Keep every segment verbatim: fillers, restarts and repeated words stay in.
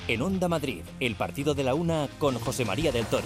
En Onda Madrid, el partido de la una con José María del Toro.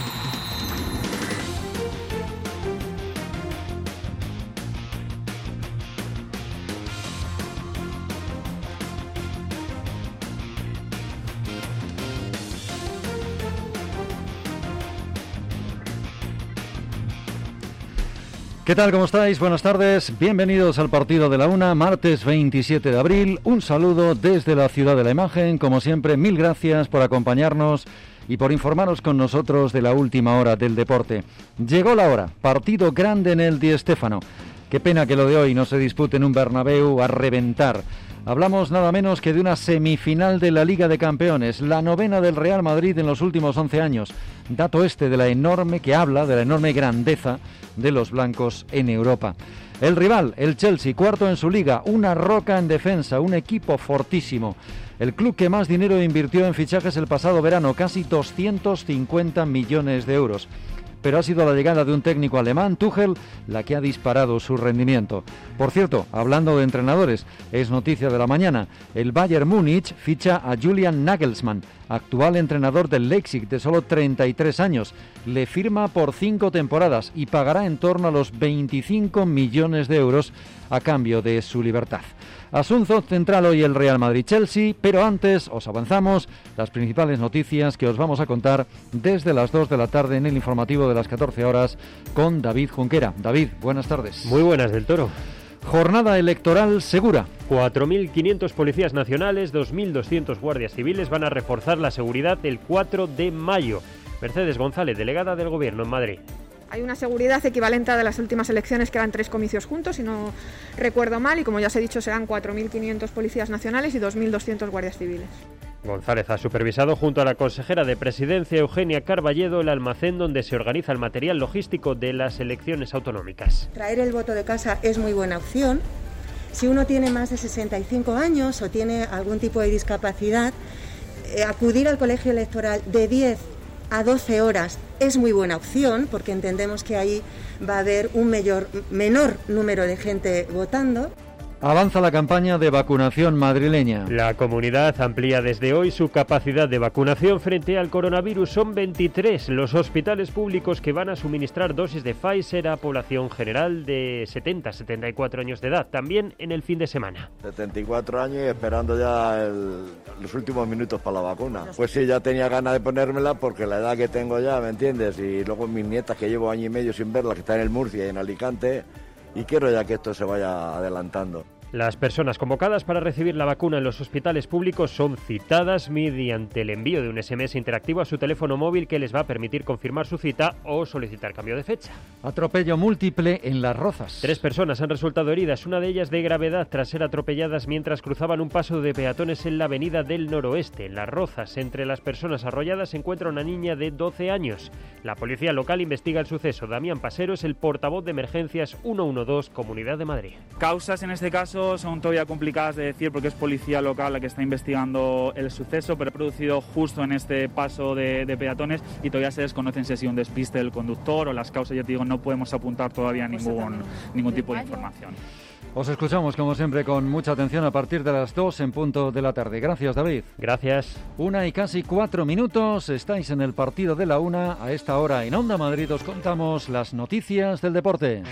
¿Qué tal? ¿Cómo estáis? Buenas tardes. Bienvenidos al partido de la una, martes veintisiete de abril. Un saludo desde la Ciudad de la Imagen. Como siempre, mil gracias por acompañarnos y por informaros con nosotros de la última hora del deporte. Llegó la hora. Partido grande en el Di Stéfano. Qué pena que lo de hoy no se dispute en un Bernabéu a reventar. Hablamos nada menos que de una semifinal de la Liga de Campeones, la novena del Real Madrid en los últimos once años. Dato este de la enorme, que habla de la enorme grandeza de los blancos en Europa. El rival, el Chelsea, cuarto en su liga, una roca en defensa, un equipo fortísimo. El club que más dinero invirtió en fichajes el pasado verano, casi doscientos cincuenta millones de euros. Pero ha sido la llegada de un técnico alemán, Tuchel, la que ha disparado su rendimiento. Por cierto, hablando de entrenadores, es noticia de la mañana. El Bayern Múnich ficha a Julian Nagelsmann, actual entrenador del Leipzig de solo treinta y tres años. Le firma por cinco temporadas y pagará en torno a los veinticinco millones de euros a cambio de su libertad. Asunto central hoy el Real Madrid-Chelsea, pero antes os avanzamos las principales noticias que os vamos a contar desde las dos de la tarde en el informativo de las catorce horas con David Junquera. David, buenas tardes. Muy buenas, del Toro. Jornada electoral segura. cuatro mil quinientos policías nacionales, dos mil doscientos guardias civiles van a reforzar la seguridad el cuatro de mayo. Mercedes González, delegada del Gobierno en Madrid. Hay una seguridad equivalente a de las últimas elecciones, que eran tres comicios juntos, si no recuerdo mal, y como ya os he dicho, serán cuatro mil quinientos policías nacionales y dos mil doscientos guardias civiles. González ha supervisado junto a la consejera de Presidencia, Eugenia Carballedo, el almacén donde se organiza el material logístico de las elecciones autonómicas. Traer el voto de casa es muy buena opción. Si uno tiene más de sesenta y cinco años o tiene algún tipo de discapacidad, eh, acudir al colegio electoral de diez a doce horas es muy buena opción, porque entendemos que ahí va a haber un mayor, menor número de gente votando. Avanza la campaña de vacunación madrileña. La comunidad amplía desde hoy su capacidad de vacunación frente al coronavirus. Son veintitrés los hospitales públicos que van a suministrar dosis de Pfizer a población general de setenta a setenta y cuatro años de edad, también en el fin de semana. setenta y cuatro años y esperando ya el, los últimos minutos para la vacuna. Pues sí, ya tenía ganas de ponérmela porque la edad que tengo ya, ¿me entiendes? Y luego mis nietas, que llevo año y medio sin verlas, que están en el Murcia y en Alicante, y quiero ya que esto se vaya adelantando. Las personas convocadas para recibir la vacuna en los hospitales públicos son citadas mediante el envío de un ese eme ese interactivo a su teléfono móvil, que les va a permitir confirmar su cita o solicitar cambio de fecha. Atropello múltiple en Las Rozas. Tres personas han resultado heridas, una de ellas de gravedad, tras ser atropelladas mientras cruzaban un paso de peatones en la avenida del Noroeste, en Las Rozas. Entre las personas arrolladas se encuentra una niña de doce años. La policía local investiga el suceso. Damián Pasero es el portavoz de emergencias ciento doce, Comunidad de Madrid. Causas en este caso son todavía complicadas de decir, porque es policía local la que está investigando el suceso, pero ha producido justo en este paso de, de peatones y todavía se desconocen si ha sido un despiste del conductor o las causas. Ya te digo, no podemos apuntar todavía ningún, ningún tipo de información. Os escuchamos, como siempre, con mucha atención a partir de las dos en punto de la tarde. Gracias, David. Gracias. Una y casi cuatro minutos. Estáis en el partido de la una. A esta hora en Onda Madrid os contamos las noticias del deporte.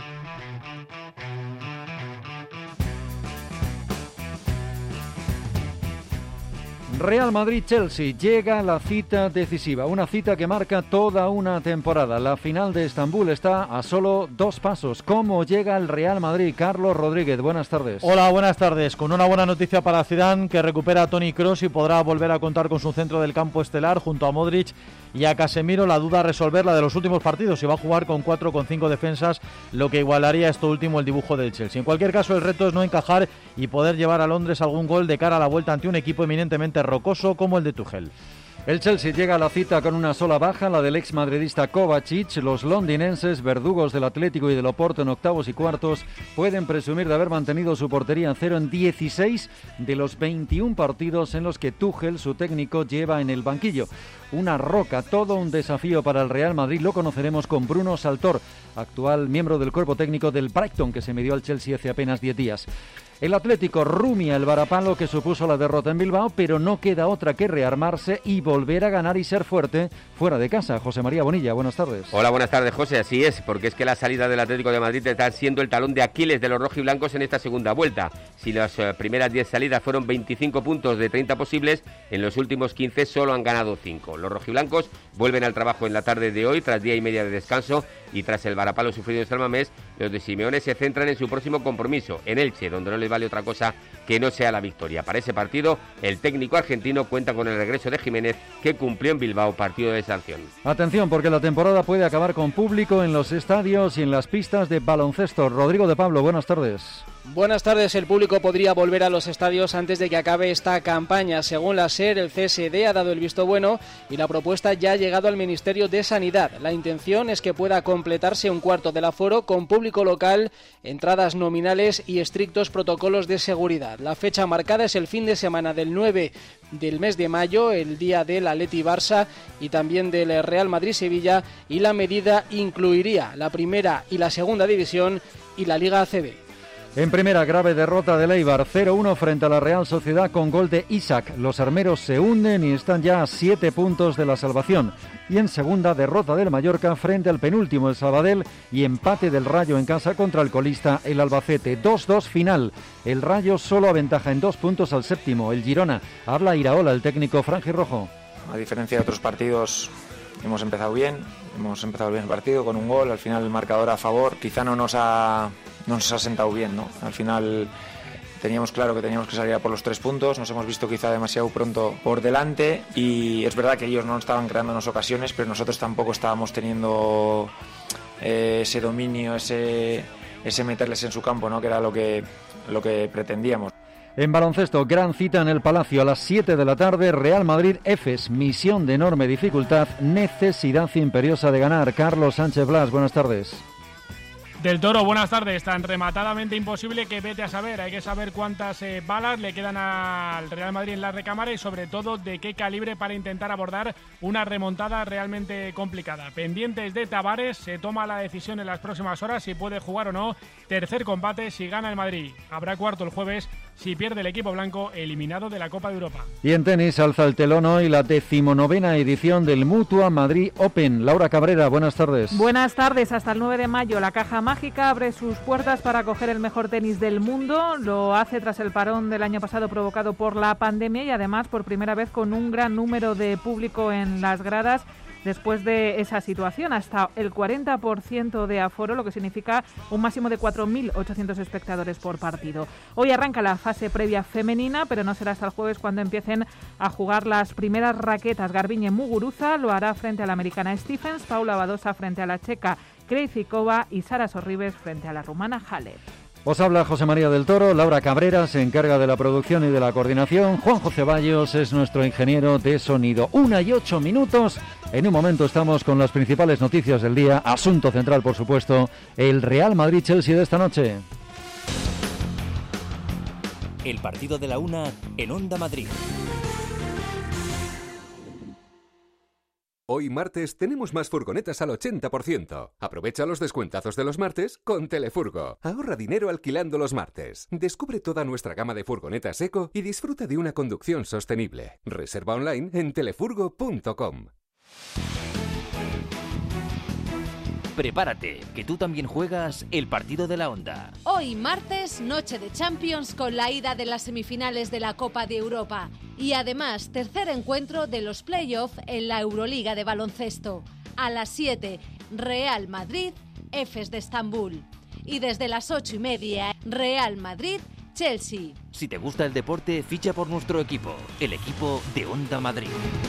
Real Madrid-Chelsea, llega la cita decisiva, una cita que marca toda una temporada. La final de Estambul está a solo dos pasos. ¿Cómo llega el Real Madrid? Carlos Rodríguez, buenas tardes. Hola, buenas tardes. Con una buena noticia para Zidane, que recupera a Toni Kroos y podrá volver a contar con su centro del campo estelar junto a Modric y a Casemiro. La duda a resolver, la de los últimos partidos, si va a jugar con cuatro con cinco defensas, lo que igualaría esto último el dibujo del Chelsea. En cualquier caso, el reto es no encajar y poder llevar a Londres algún gol de cara a la vuelta ante un equipo eminentemente rocoso como el de Tuchel. El Chelsea llega a la cita con una sola baja, la del ex madridista Kovacic. Los londinenses, verdugos del Atlético y del Oporto en octavos y cuartos, pueden presumir de haber mantenido su portería en cero en dieciséis de los veintiún partidos en los que Tuchel, su técnico, lleva en el banquillo. Una roca, todo un desafío para el Real Madrid. Lo conoceremos con Bruno Saltor, actual miembro del cuerpo técnico del Brighton, que se midió al Chelsea hace apenas diez días. El Atlético rumia el varapalo que supuso la derrota en Bilbao, pero no queda otra que rearmarse y volver a ganar y ser fuerte fuera de casa. José María Bonilla, buenas tardes. Hola, buenas tardes, José. Así es, porque es que la salida del Atlético de Madrid está siendo el talón de Aquiles de los rojiblancos en esta segunda vuelta. Si las eh, primeras diez salidas fueron veinticinco puntos de treinta posibles, en los últimos quince solo han ganado cinco. Los rojiblancos vuelven al trabajo en la tarde de hoy, tras día y media de descanso, y tras el varapalo sufrido en San Mamés, los de Simeone se centran en su próximo compromiso, en Elche, donde no les vale otra cosa que no sea la victoria. Para ese partido, el técnico argentino cuenta con el regreso de Jiménez, que cumplió en Bilbao partido de sanción. Atención, porque la temporada puede acabar con público en los estadios y en las pistas de baloncesto. Rodrigo de Pablo, buenas tardes. Buenas tardes. El público podría volver a los estadios antes de que acabe esta campaña. Según la SER, el C S D ha dado el visto bueno y la propuesta ya ha llegado al Ministerio de Sanidad. La intención es que pueda completarse un cuarto del aforo con público local, entradas nominales y estrictos protocolos de seguridad. La fecha marcada es el fin de semana del nueve del mes de mayo, el día del Atleti Barça y también del Real Madrid-Sevilla, y la medida incluiría la primera y la segunda división y la Liga A C B. En primera, grave derrota del Eibar, cero uno frente a la Real Sociedad con gol de Isaac. Los armeros se hunden y están ya a siete puntos de la salvación. Y en segunda, derrota del Mallorca frente al penúltimo, el Sabadell, y empate del Rayo en casa contra el colista, el Albacete. dos dos final. El Rayo solo aventaja en dos puntos al séptimo, el Girona. Habla Iraola, el técnico franjirrojo. A diferencia de otros partidos, hemos empezado bien, hemos empezado bien el partido con un gol. Al final el marcador a favor quizá no nos ha... no nos ha sentado bien, ¿no? Al final teníamos claro que teníamos que salir a por los tres puntos, nos hemos visto quizá demasiado pronto por delante y es verdad que ellos no estaban creándonos ocasiones, pero nosotros tampoco estábamos teniendo eh, ese dominio, ese, ese meterles en su campo, ¿no? Que era lo que, lo que pretendíamos. En baloncesto, gran cita en el Palacio a las siete de la tarde, Real Madrid-Efes, misión de enorme dificultad, necesidad imperiosa de ganar. Carlos Sánchez Blas, buenas tardes. Del Toro, buenas tardes. Tan rematadamente imposible que vete a saber. Hay que saber cuántas eh, balas le quedan al Real Madrid en la recámara y sobre todo de qué calibre para intentar abordar una remontada realmente complicada. Pendientes de Tavares, se toma la decisión en las próximas horas si puede jugar o no. Tercer combate si gana el Madrid. Habrá cuarto el jueves si pierde el equipo blanco, eliminado de la Copa de Europa. Y en tenis alza el telón hoy la decimonovena edición del Mutua Madrid Open. Laura Cabrera, buenas tardes. Buenas tardes. Hasta el nueve de mayo la Caja Mágica abre sus puertas para acoger el mejor tenis del mundo. Lo hace tras el parón del año pasado provocado por la pandemia y además por primera vez con un gran número de público en las gradas. Después de esa situación, hasta el cuarenta por ciento de aforo, lo que significa un máximo de cuatro mil ochocientos espectadores por partido. Hoy arranca la fase previa femenina, pero no será hasta el jueves cuando empiecen a jugar las primeras raquetas. Garbiñe Muguruza lo hará frente a la americana Stephens, Paula Badosa frente a la checa Krejcikova y Sara Sorribes frente a la rumana Halep. Os habla José María del Toro, Laura Cabrera se encarga de la producción y de la coordinación, Juanjo Ceballos es nuestro ingeniero de sonido. Una y ocho minutos, en un momento estamos con las principales noticias del día, asunto central por supuesto, el Real Madrid-Chelsea de esta noche. El partido de la una en Onda Madrid. Hoy martes tenemos más furgonetas al ochenta por ciento. Aprovecha los descuentazos de los martes con Telefurgo. Ahorra dinero alquilando los martes. Descubre toda nuestra gama de furgonetas eco y disfruta de una conducción sostenible. Reserva online en telefurgo punto com. Prepárate, que tú también juegas el partido de la Onda. Hoy martes, noche de Champions con la ida de las semifinales de la Copa de Europa. Y además, tercer encuentro de los play-off en la Euroliga de baloncesto. A las siete, Real Madrid, Efes de Estambul. Y desde las ocho y media, Real Madrid, Chelsea. Si te gusta el deporte, ficha por nuestro equipo, el equipo de Onda Madrid.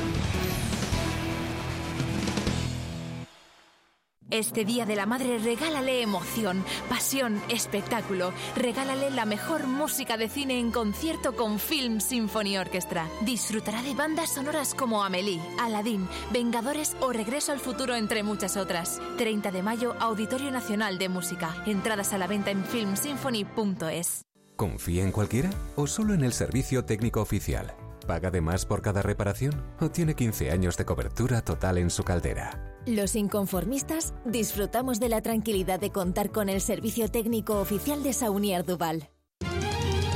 Este Día de la Madre regálale emoción, pasión, espectáculo. Regálale la mejor música de cine en concierto con Film Symphony Orchestra. Disfrutará de bandas sonoras como Amélie, Aladdin, Vengadores o Regreso al Futuro, entre muchas otras. treinta de mayo, Auditorio Nacional de Música. Entradas a la venta en film symphony punto es. ¿Confía en cualquiera o solo en el servicio técnico oficial? ¿Paga de más por cada reparación o tiene quince años de cobertura total en su caldera? Los inconformistas disfrutamos de la tranquilidad de contar con el servicio técnico oficial de Saunier Duval.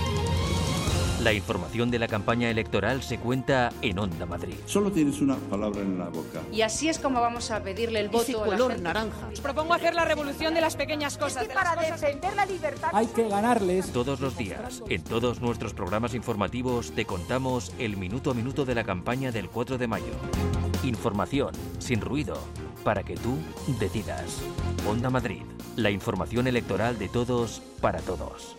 La información de la campaña electoral se cuenta en Onda Madrid. Solo tienes una palabra en la boca. Y así es como vamos a pedirle el voto Ese a color la gente. naranja. Os propongo hacer la revolución de las pequeñas cosas. Es que para defender la libertad Hay que ganarles. Todos los días, en todos nuestros programas informativos, te contamos el minuto a minuto de la campaña del cuatro de mayo. Información, sin ruido, para que tú decidas. Onda Madrid, la información electoral de todos para todos.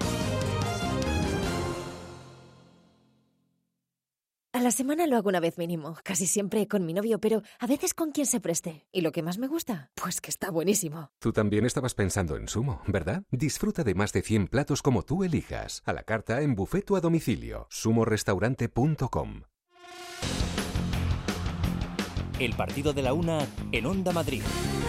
A la semana lo hago una vez mínimo, casi siempre con mi novio, pero a veces con quien se preste. ¿Y lo que más me gusta? Pues que está buenísimo. Tú también estabas pensando en Sumo, ¿verdad? Disfruta de más de cien platos como tú elijas. A la carta en buffet o a domicilio. sumo restaurante punto com. El partido de la una en Onda Madrid.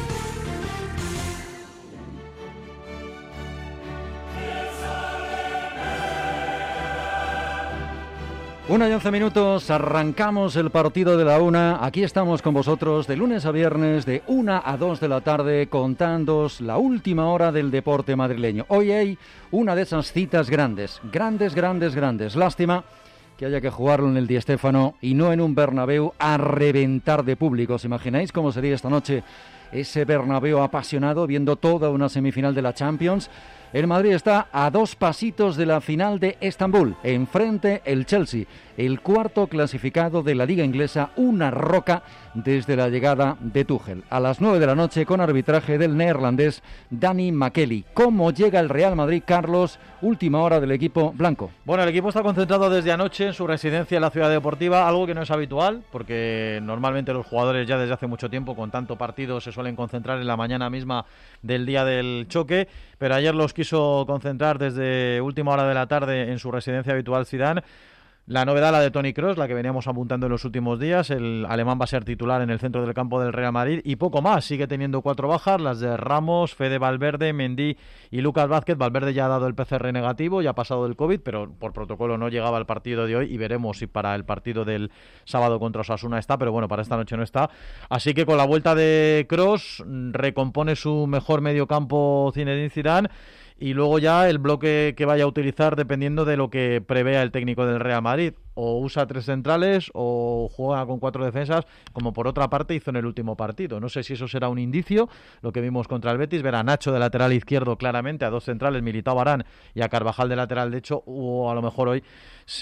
Una y once minutos, arrancamos el partido de la una. Aquí estamos con vosotros de lunes a viernes, de una a dos de la tarde, contándoos la última hora del deporte madrileño. Hoy hay una de esas citas grandes, grandes, grandes, grandes. Lástima que haya que jugarlo en el Di Stéfano y no en un Bernabéu a reventar de público. ¿Os imagináis cómo sería esta noche ese Bernabéu apasionado viendo toda una semifinal de la Champions? El Madrid está a dos pasitos de la final de Estambul. Enfrente el Chelsea, el cuarto clasificado de la Liga Inglesa, una roca desde la llegada de Tuchel. A las nueve de la noche con arbitraje del neerlandés Dani Makeli. ¿Cómo llega el Real Madrid, Carlos? Última hora del equipo blanco. Bueno, el equipo está concentrado desde anoche en su residencia en la Ciudad Deportiva, algo que no es habitual, porque normalmente los jugadores ya desde hace mucho tiempo, con tanto partido, se suelen concentrar en la mañana misma del día del choque, pero ayer los quiso concentrar desde última hora de la tarde en su residencia habitual Zidane. La novedad, la de Toni Kroos, la que veníamos apuntando en los últimos días. El alemán va a ser titular en el centro del campo del Real Madrid y poco más. Sigue teniendo cuatro bajas, las de Ramos, Fede Valverde, Mendy y Lucas Vázquez. Valverde ya ha dado el P C R negativo, ya ha pasado el COVID, pero por protocolo no llegaba al partido de hoy y veremos si para el partido del sábado contra Osasuna está, pero bueno, para esta noche no está. Así que con la vuelta de Kroos recompone su mejor mediocampo Zinedine Zidane. Y luego ya el bloque que vaya a utilizar dependiendo de lo que prevea el técnico del Real Madrid. O usa tres centrales o juega con cuatro defensas, como por otra parte hizo en el último partido. No sé si eso será un indicio, lo que vimos contra el Betis, ver a Nacho de lateral izquierdo claramente, a dos centrales, Militao, Varane y a Carvajal de lateral derecho, o a lo mejor hoy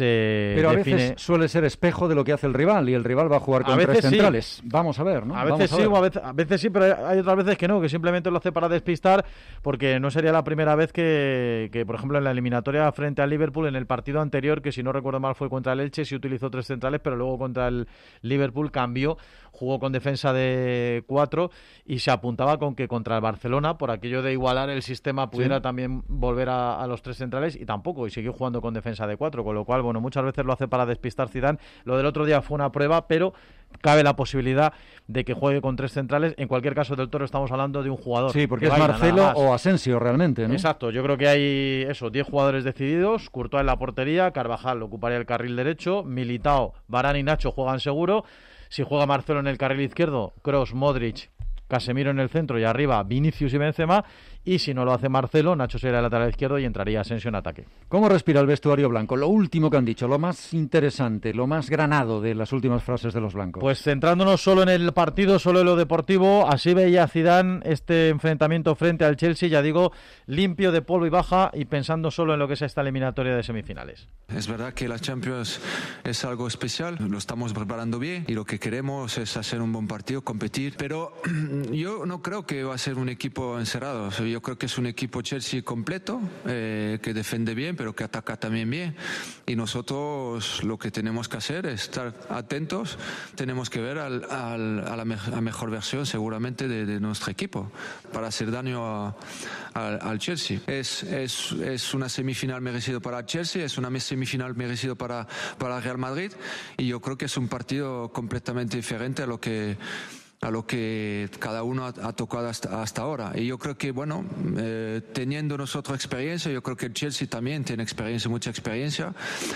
se Pero a define... veces suele ser espejo de lo que hace el rival, y el rival va a jugar con a tres sí. centrales. Vamos a ver, ¿no? A veces Vamos a sí, ver. o a veces, a veces sí, pero hay otras veces que no, que simplemente lo hace para despistar, porque no sería la primera vez que, que, por ejemplo, en la eliminatoria frente al Liverpool, en el partido anterior, que si no recuerdo mal fue contra el Elche, sí utilizó tres centrales, pero luego contra el Liverpool cambió, jugó con defensa de cuatro y se apuntaba con que contra el Barcelona, por aquello de igualar el sistema, pudiera sí. también volver a, a los tres centrales, y tampoco, y siguió jugando con defensa de cuatro, con lo cual, bueno, muchas veces lo hace para despistar Zidane. Lo del otro día fue una prueba, pero cabe la posibilidad de que juegue con tres centrales. En cualquier caso, del Toro estamos hablando de un jugador. Sí, porque es baila, Marcelo o Asensio realmente, ¿no? Exacto, yo creo que hay eso, diez jugadores decididos. Courtois en la portería, Carvajal ocuparía el carril derecho, Militao, Varane y Nacho juegan seguro. Si juega Marcelo en el carril izquierdo, Kroos, Modric, Casemiro en el centro y arriba Vinicius y Benzema. Y si no lo hace Marcelo, Nacho sería el lateral izquierdo y entraría Asensio en ataque. ¿Cómo respira el vestuario blanco? Lo último que han dicho, lo más interesante, lo más granado de las últimas frases de los blancos. Pues centrándonos solo en el partido, solo en lo deportivo, así veía Zidane este enfrentamiento frente al Chelsea, ya digo, limpio de polvo y baja, y pensando solo en lo que es esta eliminatoria de semifinales. Es verdad que la Champions es algo especial, lo estamos preparando bien y lo que queremos es hacer un buen partido, competir, pero yo no creo que va a ser un equipo encerrado. Yo creo que es un equipo Chelsea completo, eh, que defiende bien, pero que ataca también bien. Y nosotros lo que tenemos que hacer es estar atentos, tenemos que ver al, al, a la me a mejor versión seguramente de, de nuestro equipo para hacer daño a, a, al Chelsea. Es, es, es una semifinal merecida para Chelsea, es una semifinal merecida para, para Real Madrid, y yo creo que es un partido completamente diferente a lo que a lo que cada uno ha, ha tocado hasta, hasta ahora. Y yo creo que, bueno, eh, teniendo nosotros experiencia, yo creo que el Chelsea también tiene experiencia, mucha experiencia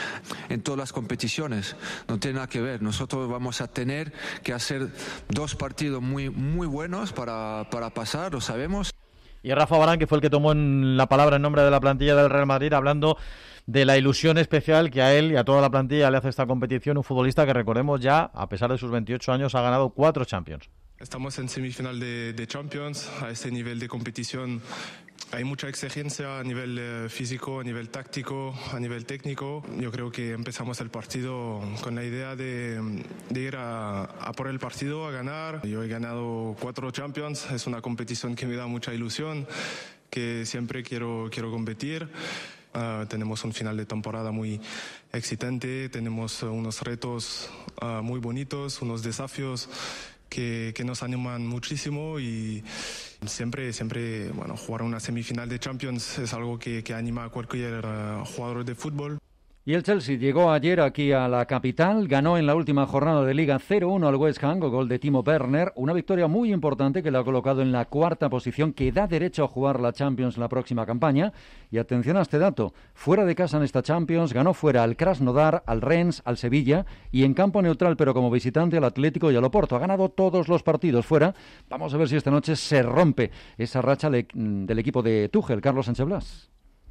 en todas las competiciones. No tiene nada que ver. Nosotros vamos a tener que hacer dos partidos muy, muy buenos para, para pasar, lo sabemos. Y Rafa Varane, que fue el que tomó en la palabra en nombre de la plantilla del Real Madrid, hablando de la ilusión especial que a él y a toda la plantilla le hace esta competición, un futbolista que, recordemos, ya, a pesar de sus veintiocho años, ha ganado cuatro Champions. Estamos en semifinal de, de Champions. A este nivel de competición hay mucha exigencia a nivel eh, físico, a nivel táctico, a nivel técnico. Yo creo que empezamos el partido con la idea de, de ir a, a por el partido, a ganar. Yo he ganado cuatro Champions. Es una competición que me da mucha ilusión, que siempre quiero, quiero competir. Uh, tenemos un final de temporada muy excitante, tenemos uh, unos retos uh, muy bonitos, unos desafíos que, que nos animan muchísimo y siempre, siempre, bueno, jugar una semifinal de Champions es algo que, que anima a cualquier uh, jugador de fútbol. Y el Chelsea llegó ayer aquí a la capital, ganó en la última jornada de Liga cero uno al West Ham, con gol de Timo Werner, una victoria muy importante que le ha colocado en la cuarta posición, que da derecho a jugar la Champions la próxima campaña. Y atención a este dato, fuera de casa en esta Champions, ganó fuera al Krasnodar, al Rennes, al Sevilla, y en campo neutral, pero como visitante, al Atlético y al Oporto. Ha ganado todos los partidos fuera. Vamos a ver si esta noche se rompe esa racha le- del equipo de Tuchel, Carlos Sánchez Blas.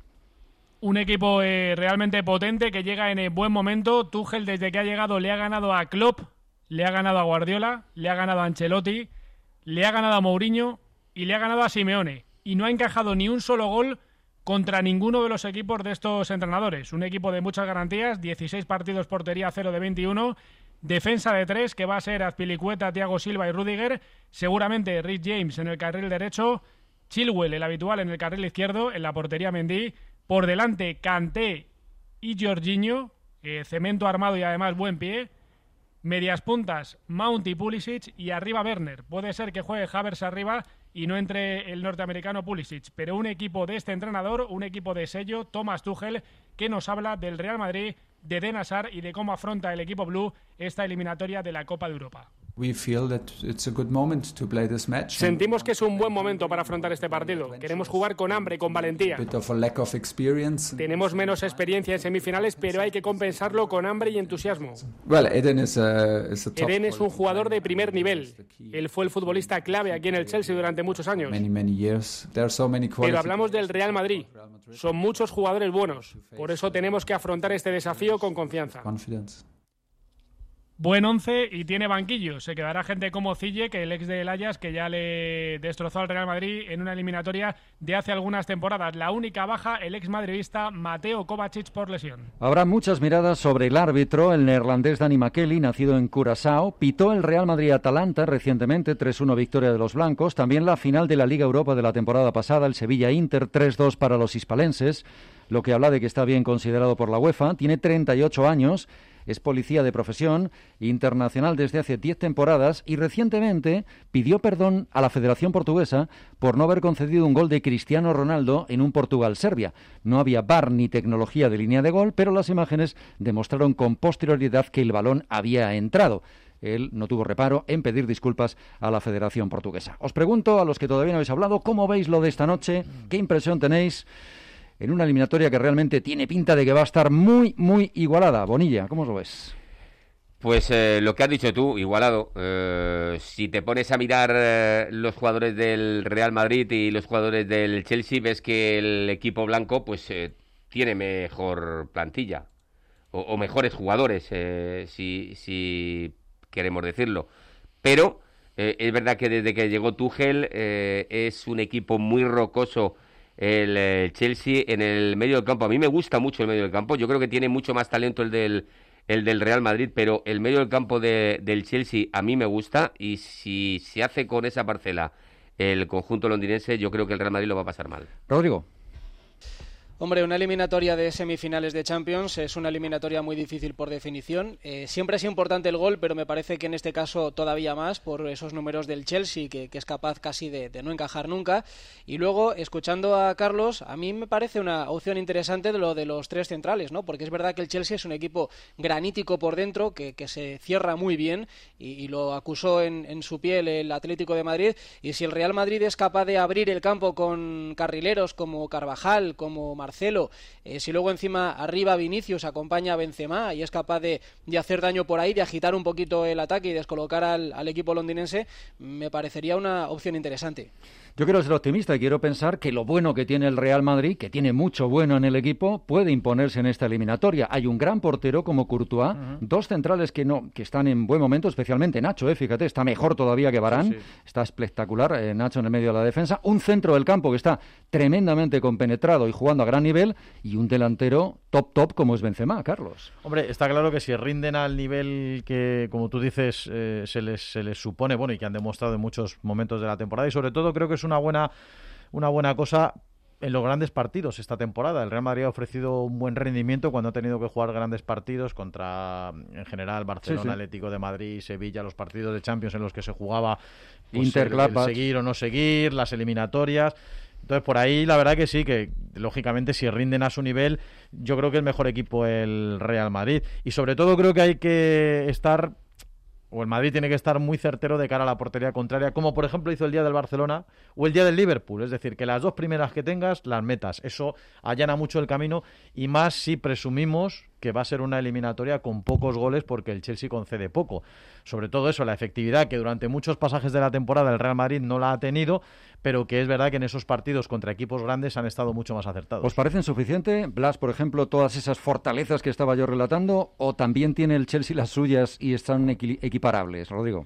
Un equipo eh, realmente potente que llega en eh, buen momento. Tuchel, desde que ha llegado, le ha ganado a Klopp, le ha ganado a Guardiola, le ha ganado a Ancelotti, le ha ganado a Mourinho y le ha ganado a Simeone. Y no ha encajado ni un solo gol contra ninguno de los equipos de estos entrenadores. Un equipo de muchas garantías, dieciséis partidos, portería cero de veintiuno, defensa de tres, que va a ser Azpilicueta, Thiago Silva y Rüdiger, seguramente Reece James en el carril derecho, Chilwell, el habitual, en el carril izquierdo, en la portería Mendy. Por delante, Kanté y Jorginho, eh, cemento armado y además buen pie. Medias puntas, Mount y Pulisic, y arriba Werner. Puede ser que juegue Havertz arriba y no entre el norteamericano Pulisic, pero un equipo de este entrenador, un equipo de sello, Thomas Tuchel, que nos habla del Real Madrid, de Eden Hazard y de cómo afronta el equipo blue esta eliminatoria de la Copa de Europa. Sentimos que es un buen momento para afrontar este partido. Queremos jugar con hambre, con valentía. Tenemos menos experiencia en semifinales, pero hay que compensarlo con hambre y entusiasmo. Eden es un jugador de primer nivel. Él fue el futbolista clave aquí en el Chelsea durante muchos años. Pero hablamos del Real Madrid. Son muchos jugadores buenos. Por eso tenemos que afrontar este desafío con confianza. Buen once y tiene banquillo. Se quedará gente como Ziyech, el ex del Ajax, que ya le destrozó al Real Madrid en una eliminatoria de hace algunas temporadas. La única baja, el ex madridista Mateo Kovacic por lesión. Habrá muchas miradas sobre el árbitro, el neerlandés Danny McKelly, nacido en Curazao. Pitó el Real Madrid-Atalanta recientemente, tres uno victoria de los blancos. También la final de la Liga Europa de la temporada pasada, el Sevilla-Inter, tres dos para los hispalenses. Lo que habla de que está bien considerado por la UEFA. Tiene treinta y ocho años. Es policía de profesión, internacional desde hace diez temporadas y recientemente pidió perdón a la Federación Portuguesa por no haber concedido un gol de Cristiano Ronaldo en un Portugal-Serbia. No había V A R ni tecnología de línea de gol, pero las imágenes demostraron con posterioridad que el balón había entrado. Él no tuvo reparo en pedir disculpas a la Federación Portuguesa. Os pregunto, a los que todavía no habéis hablado, ¿cómo veis lo de esta noche? ¿Qué impresión tenéis? En una eliminatoria que realmente tiene pinta de que va a estar muy, muy igualada. Bonilla, ¿cómo lo ves? Pues eh, lo que has dicho tú, igualado. Eh, si te pones a mirar eh, los jugadores del Real Madrid y los jugadores del Chelsea, ves que el equipo blanco pues eh, tiene mejor plantilla o, o mejores jugadores, eh, si, si queremos decirlo. Pero eh, es verdad que desde que llegó Tuchel eh, es un equipo muy rocoso. El, el Chelsea en el medio del campo. A mí me gusta mucho el medio del campo. Yo creo que tiene mucho más talento el del, el del Real Madrid, pero el medio del campo de, del Chelsea a mí me gusta, y si se hace con esa parcela el conjunto londinense, yo creo que el Real Madrid lo va a pasar mal. Rodrigo. Hombre, una eliminatoria de semifinales de Champions es una eliminatoria muy difícil por definición. Eh, siempre es importante el gol, pero me parece que en este caso todavía más por esos números del Chelsea, que, que es capaz casi de, de no encajar nunca. Y luego, escuchando a Carlos, a mí me parece una opción interesante de lo de los tres centrales, ¿no? Porque es verdad que el Chelsea es un equipo granítico por dentro, que, que se cierra muy bien, y, y lo acusó en, en su piel el Atlético de Madrid. Y si el Real Madrid es capaz de abrir el campo con carrileros como Carvajal, como Marcelo, Marcelo, eh, si luego encima arriba Vinicius acompaña a Benzema y es capaz de, de hacer daño por ahí, de agitar un poquito el ataque y descolocar al, al equipo londinense, me parecería una opción interesante. Yo quiero ser optimista y quiero pensar que lo bueno que tiene el Real Madrid, que tiene mucho bueno en el equipo, puede imponerse en esta eliminatoria. Hay un gran portero como Courtois, uh-huh. dos centrales que no que están en buen momento, especialmente Nacho, eh, fíjate, está mejor todavía que Varane, sí, sí. está espectacular eh, Nacho en el medio de la defensa, un centro del campo que está tremendamente compenetrado y jugando a gran nivel, y un delantero top top como es Benzema, Carlos. Hombre, está claro que si rinden al nivel que, como tú dices, eh, se les se les supone, bueno, y que han demostrado en muchos momentos de la temporada, y sobre todo creo que es una buena una buena cosa en los grandes partidos esta temporada. El Real Madrid ha ofrecido un buen rendimiento cuando ha tenido que jugar grandes partidos contra, en general, Barcelona, sí, sí. Atlético de Madrid, Sevilla, los partidos de Champions en los que se jugaba pues, Inter, el, el seguir o no seguir, las eliminatorias. Entonces, por ahí, la verdad que sí, que lógicamente si rinden a su nivel, yo creo que es el mejor equipo el Real Madrid. Y sobre todo creo que hay que estar, o el Madrid tiene que estar muy certero de cara a la portería contraria, como por ejemplo hizo el día del Barcelona o el día del Liverpool. Es decir, que las dos primeras que tengas, las metas. Eso allana mucho el camino, y más si presumimos que va a ser una eliminatoria con pocos goles, porque el Chelsea concede poco. Sobre todo eso, la efectividad que durante muchos pasajes de la temporada el Real Madrid no la ha tenido, pero que es verdad que en esos partidos contra equipos grandes han estado mucho más acertados. ¿Os parecen suficiente, Blas, por ejemplo, todas esas fortalezas que estaba yo relatando, o también tiene el Chelsea las suyas y están equi- equiparables, Rodrigo?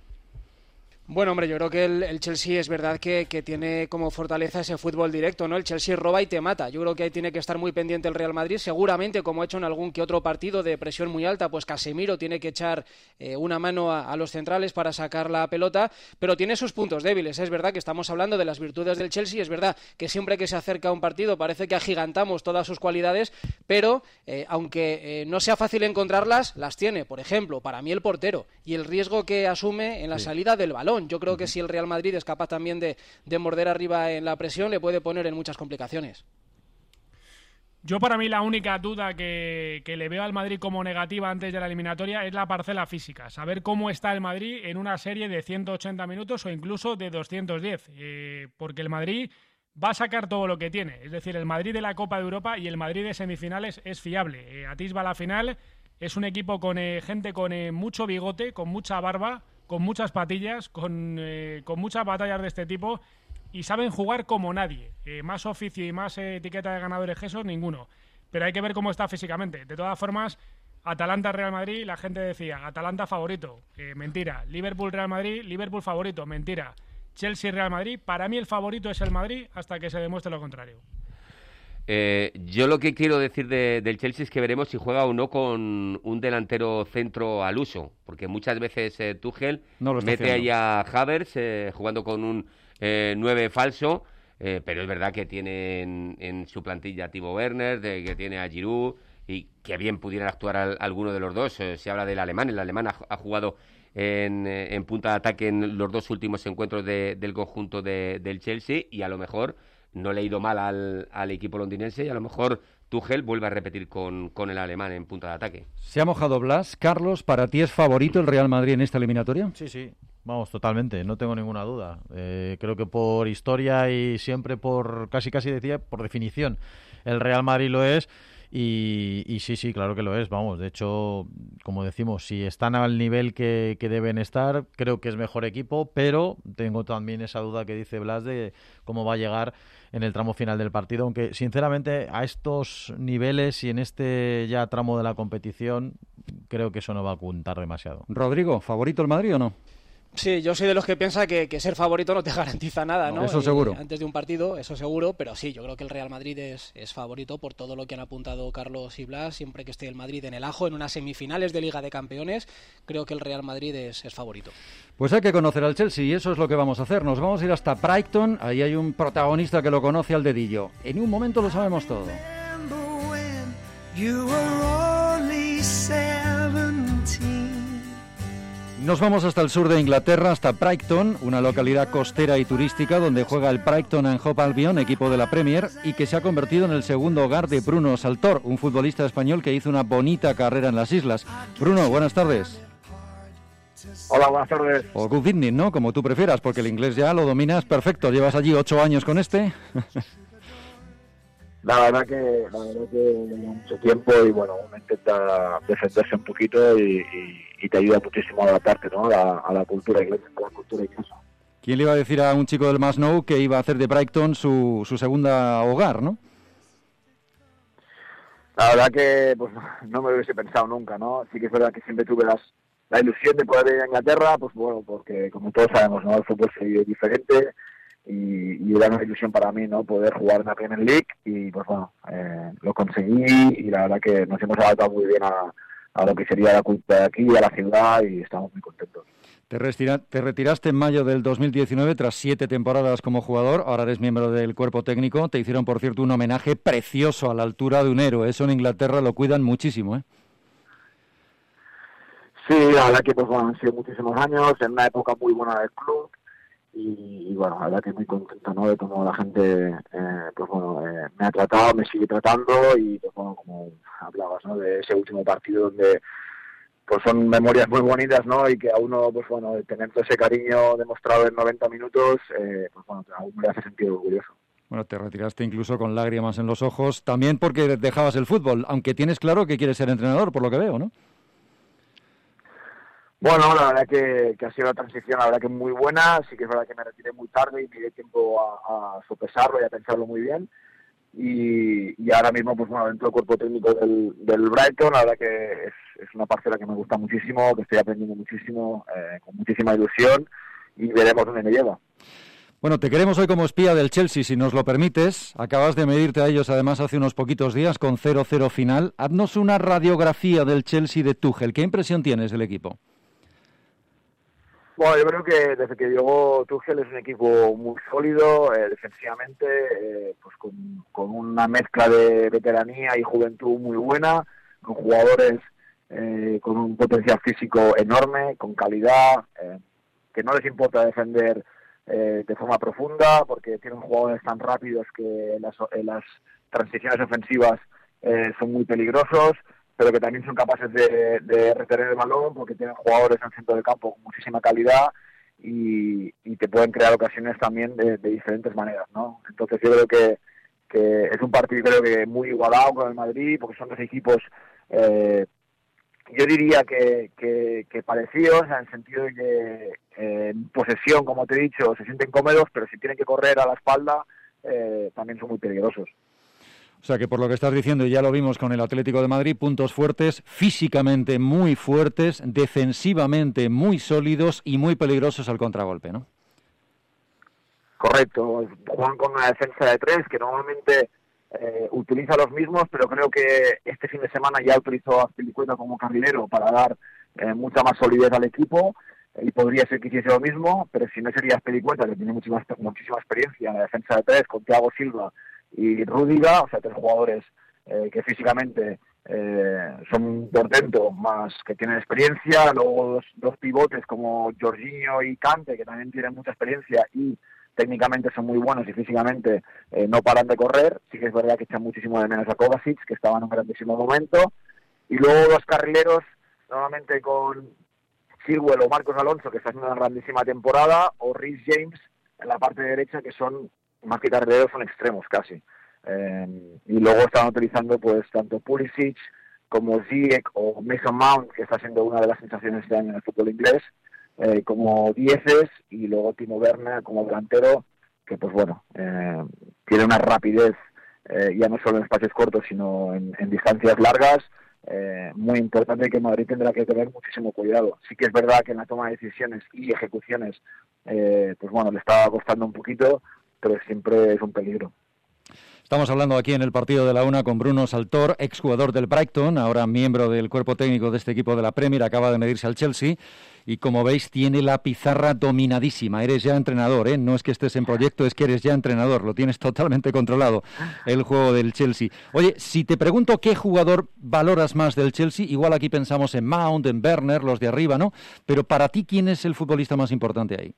Bueno, hombre, yo creo que el, el Chelsea es verdad que, que tiene como fortaleza ese fútbol directo, ¿no? El Chelsea roba y te mata. Yo creo que ahí tiene que estar muy pendiente el Real Madrid. Seguramente, como ha hecho en algún que otro partido de presión muy alta, pues Casemiro tiene que echar eh, una mano a, a los centrales para sacar la pelota, pero tiene sus puntos débiles. Es verdad que estamos hablando de las virtudes del Chelsea, es verdad que siempre que se acerca a un partido parece que agigantamos todas sus cualidades, pero eh, aunque eh, no sea fácil encontrarlas, las tiene. Por ejemplo, para mí el portero y el riesgo que asume en la sí. salida del balón. Yo creo que si el Real Madrid es capaz también de, de morder arriba en la presión, le puede poner en muchas complicaciones. Yo, para mí, la única duda que, que le veo al Madrid como negativa antes de la eliminatoria es la parcela física. Saber cómo está el Madrid en una serie de ciento ochenta minutos o incluso de doscientos diez. Eh, porque el Madrid va a sacar todo lo que tiene. Es decir, el Madrid de la Copa de Europa y el Madrid de semifinales es fiable. Eh, atisba la final. Es un equipo con eh, gente con eh, mucho bigote, con mucha barba, con muchas patillas, con, eh, con muchas batallas de este tipo, y saben jugar como nadie. Eh, más oficio y más eh, etiqueta de ganadores que esos, ninguno. Pero hay que ver cómo está físicamente. De todas formas, Atalanta-Real Madrid, la gente decía, Atalanta favorito, eh, mentira. Liverpool-Real Madrid, Liverpool favorito, mentira. Chelsea-Real Madrid, para mí el favorito es el Madrid hasta que se demuestre lo contrario. Eh, yo lo que quiero decir de, del Chelsea es que veremos si juega o no con un delantero centro al uso, porque muchas veces eh, Tuchel no mete ahí a Havertz eh, jugando con un eh, nueve falso, eh, pero es verdad que tiene en, en su plantilla a Timo Werner, de, que tiene a Giroud, y que bien pudieran actuar al, alguno de los dos. Eh, se habla del alemán, el alemán ha, ha jugado en, en punta de ataque en los dos últimos encuentros de, del conjunto de, del Chelsea, y a lo mejor no le ha ido mal al, al equipo londinense, y a lo mejor Tuchel vuelve a repetir con, con el alemán en punta de ataque. ¿Se ha mojado Blas? Carlos, ¿para ti es favorito el Real Madrid en esta eliminatoria? Sí, sí, vamos, totalmente, no tengo ninguna duda. Eh, creo que por historia y siempre por, casi casi decía, por definición, el Real Madrid lo es. Y, y sí, sí, claro que lo es, vamos, de hecho, como decimos, si están al nivel que, que deben estar, creo que es mejor equipo, pero tengo también esa duda que dice Blas de cómo va a llegar en el tramo final del partido, aunque sinceramente a estos niveles y en este ya tramo de la competición, creo que eso no va a contar demasiado. Rodrigo, ¿favorito el Madrid o no? Sí, yo soy de los que piensa que, que ser favorito no te garantiza nada, ¿no? Eso eh, seguro. Antes de un partido, eso seguro, pero sí, yo creo que el Real Madrid es, es favorito por todo lo que han apuntado Carlos y Blas. Siempre que esté el Madrid en el ajo, en unas semifinales de Liga de Campeones, creo que el Real Madrid es, es favorito. Pues hay que conocer al Chelsea y eso es lo que vamos a hacer. Nos vamos a ir hasta Brighton, ahí hay un protagonista que lo conoce al dedillo. En un momento lo sabemos todo. Nos vamos hasta el sur de Inglaterra, hasta Brighton, una localidad costera y turística donde juega el Brighton and Hove Albion, equipo de la Premier, y que se ha convertido en el segundo hogar de Bruno Saltor, un futbolista español que hizo una bonita carrera en las islas. Bruno, buenas tardes. Hola, buenas tardes. O good evening, ¿no? Como tú prefieras, porque el inglés ya lo dominas perfecto. Llevas allí ocho años con este. La verdad que la verdad que mucho tiempo y bueno, uno intenta defenderse un poquito y, y, y te ayuda muchísimo a adaptarte, ¿no? a, la, a la cultura inglesa, a la cultura inglesa. ¿Quién le iba a decir a un chico del Masnou que iba a hacer de Brighton su, su segunda hogar, no? La verdad que pues no me lo hubiese pensado nunca, ¿no? Sí que es verdad que siempre tuve las, la ilusión de poder ir a Inglaterra, pues bueno, porque como todos sabemos, ¿no? El fútbol se vive diferente y, y era una ilusión para mí, ¿no? Poder jugar en la Premier League y pues bueno, eh, lo conseguí y la verdad que nos hemos adaptado muy bien a, a lo que sería la cultura de aquí, a la ciudad y estamos muy contentos. Te, retira, te retiraste en mayo del dos mil diecinueve tras siete temporadas como jugador, ahora eres miembro del cuerpo técnico, te hicieron por cierto un homenaje precioso a la altura de un héroe, eso en Inglaterra lo cuidan muchísimo, ¿eh? Sí, la verdad que pues bueno, han sido muchísimos años, en una época muy buena del club y, y bueno, la verdad que muy contento, ¿no? De cómo la gente eh, pues bueno, eh, me ha tratado, me sigue tratando y pues bueno, como hablabas, ¿no? De ese último partido donde pues son memorias muy bonitas, ¿no? Y que a uno, pues bueno, tener todo ese cariño demostrado en noventa minutos, eh, pues bueno, aún me hace sentir orgulloso. Bueno, te retiraste incluso con lágrimas en los ojos, también porque dejabas el fútbol, aunque tienes claro que quieres ser entrenador, por lo que veo, ¿no? Bueno, la verdad que, que ha sido una transición, la verdad que muy buena, sí que es verdad que me retiré muy tarde y me di tiempo a, a sopesarlo y a pensarlo muy bien. Y, y ahora mismo, pues bueno, dentro del cuerpo técnico del, del Brighton, la verdad que es, es una parcela que me gusta muchísimo, que estoy aprendiendo muchísimo, eh, con muchísima ilusión y veremos dónde me lleva. Bueno, te queremos hoy como espía del Chelsea, si nos lo permites. Acabas de medirte a ellos, además, hace unos poquitos días con cero cero final. Haznos una radiografía del Chelsea de Tuchel. ¿Qué impresión tienes del equipo? Bueno, yo creo que desde que llegó Tuchel es un equipo muy sólido, eh, defensivamente, eh, pues con, con una mezcla de veteranía y juventud muy buena, con jugadores eh, con un potencial físico enorme, con calidad, eh, que no les importa defender eh, de forma profunda, porque tienen jugadores tan rápidos que las, eh, las transiciones ofensivas eh, son muy peligrosos, pero que también son capaces de, de retener el balón porque tienen jugadores en el centro del campo con muchísima calidad y, y te pueden crear ocasiones también de, de diferentes maneras, ¿no? Entonces yo creo que, que es un partido creo que muy igualado con el Madrid porque son dos equipos, eh, yo diría que, que, que parecidos en el sentido de que eh, en posesión, como te he dicho, se sienten cómodos, pero si tienen que correr a la espalda eh, también son muy peligrosos. O sea que por lo que estás diciendo, y ya lo vimos con el Atlético de Madrid, puntos fuertes, físicamente muy fuertes, defensivamente muy sólidos y muy peligrosos al contragolpe, ¿no? Correcto, juegan con una defensa de tres que normalmente eh, utiliza los mismos, pero creo que este fin de semana ya utilizó a Azpilicueta como carrilero para dar eh, mucha más solidez al equipo y podría ser que hiciese lo mismo, pero si no sería Azpilicueta, que tiene muchísima, muchísima experiencia en la defensa de tres, con Thiago Silva y Rüdiger, o sea, tres jugadores eh, que físicamente eh, son portentos, más que tienen experiencia, luego dos, dos pivotes como Jorginho y Kante, que también tienen mucha experiencia y técnicamente son muy buenos y físicamente eh, no paran de correr. Sí que es verdad que echan muchísimo de menos a Kovacic, que estaba en un grandísimo momento, y luego dos carrileros, normalmente con Chilwell o Marcos Alonso, que está haciendo una grandísima temporada, o Reece James en la parte derecha, que son más que carrileros, son extremos casi. Eh, y luego están utilizando pues tanto Pulisic como Ziyech o Mason Mount, que está siendo una de las sensaciones este año en el fútbol inglés, eh, como dieces, y luego Timo Werner como delantero, que pues bueno, eh, tiene una rapidez eh, ya no solo en espacios cortos, sino en, en distancias largas, eh, muy importante, que Madrid tendrá que tener muchísimo cuidado. Sí que es verdad que en la toma de decisiones y ejecuciones, eh, pues bueno, le está costando un poquito, pero siempre es un peligro. Estamos hablando aquí en el partido de la una con Bruno Saltor, exjugador del Brighton, ahora miembro del cuerpo técnico de este equipo de la Premier, acaba de medirse al Chelsea y como veis tiene la pizarra dominadísima. Eres ya entrenador, ¿eh? No es que estés en proyecto, es que eres ya entrenador, lo tienes totalmente controlado el juego del Chelsea. Oye, si te pregunto qué jugador valoras más del Chelsea, igual aquí pensamos en Mount, en Werner, los de arriba, ¿no? Pero para ti, ¿quién es el futbolista más importante ahí?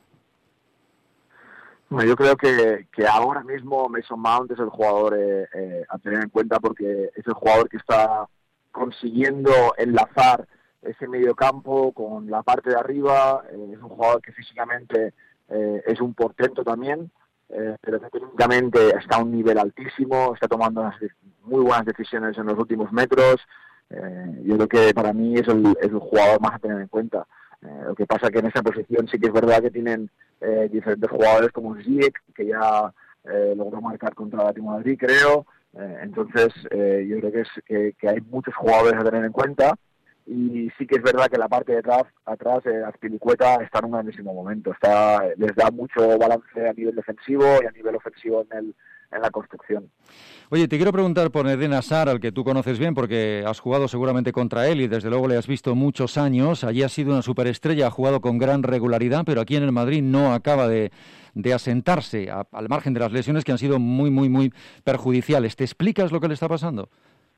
Bueno, yo creo que, que ahora mismo Mason Mount es el jugador eh, eh, a tener en cuenta, porque es el jugador que está consiguiendo enlazar ese mediocampo con la parte de arriba. Eh, es un jugador que físicamente eh, es un portento también, eh, pero que técnicamente está a un nivel altísimo, está tomando unas muy buenas decisiones en los últimos metros. Eh, yo creo que para mí es el, es el jugador más a tener en cuenta. Eh, lo que pasa que en esa posición sí que es verdad que tienen eh, diferentes jugadores como Ziyech, que ya eh, logró marcar contra el Atlético de Madrid, creo. Eh, entonces, eh, yo creo que, es, que, que hay muchos jugadores a tener en cuenta. Y sí que es verdad que la parte de atrás, atrás eh, Azpilicueta está en un grandísimo momento. Está, les da mucho balance a nivel defensivo y a nivel ofensivo en, el, en la construcción. Oye, te quiero preguntar por Eden Hazard, al que tú conoces bien porque has jugado seguramente contra él y desde luego le has visto muchos años. Allí ha sido una superestrella, ha jugado con gran regularidad, pero aquí en el Madrid no acaba de, de asentarse, a, al margen de las lesiones que han sido muy, muy, muy perjudiciales. ¿Te explicas lo que le está pasando?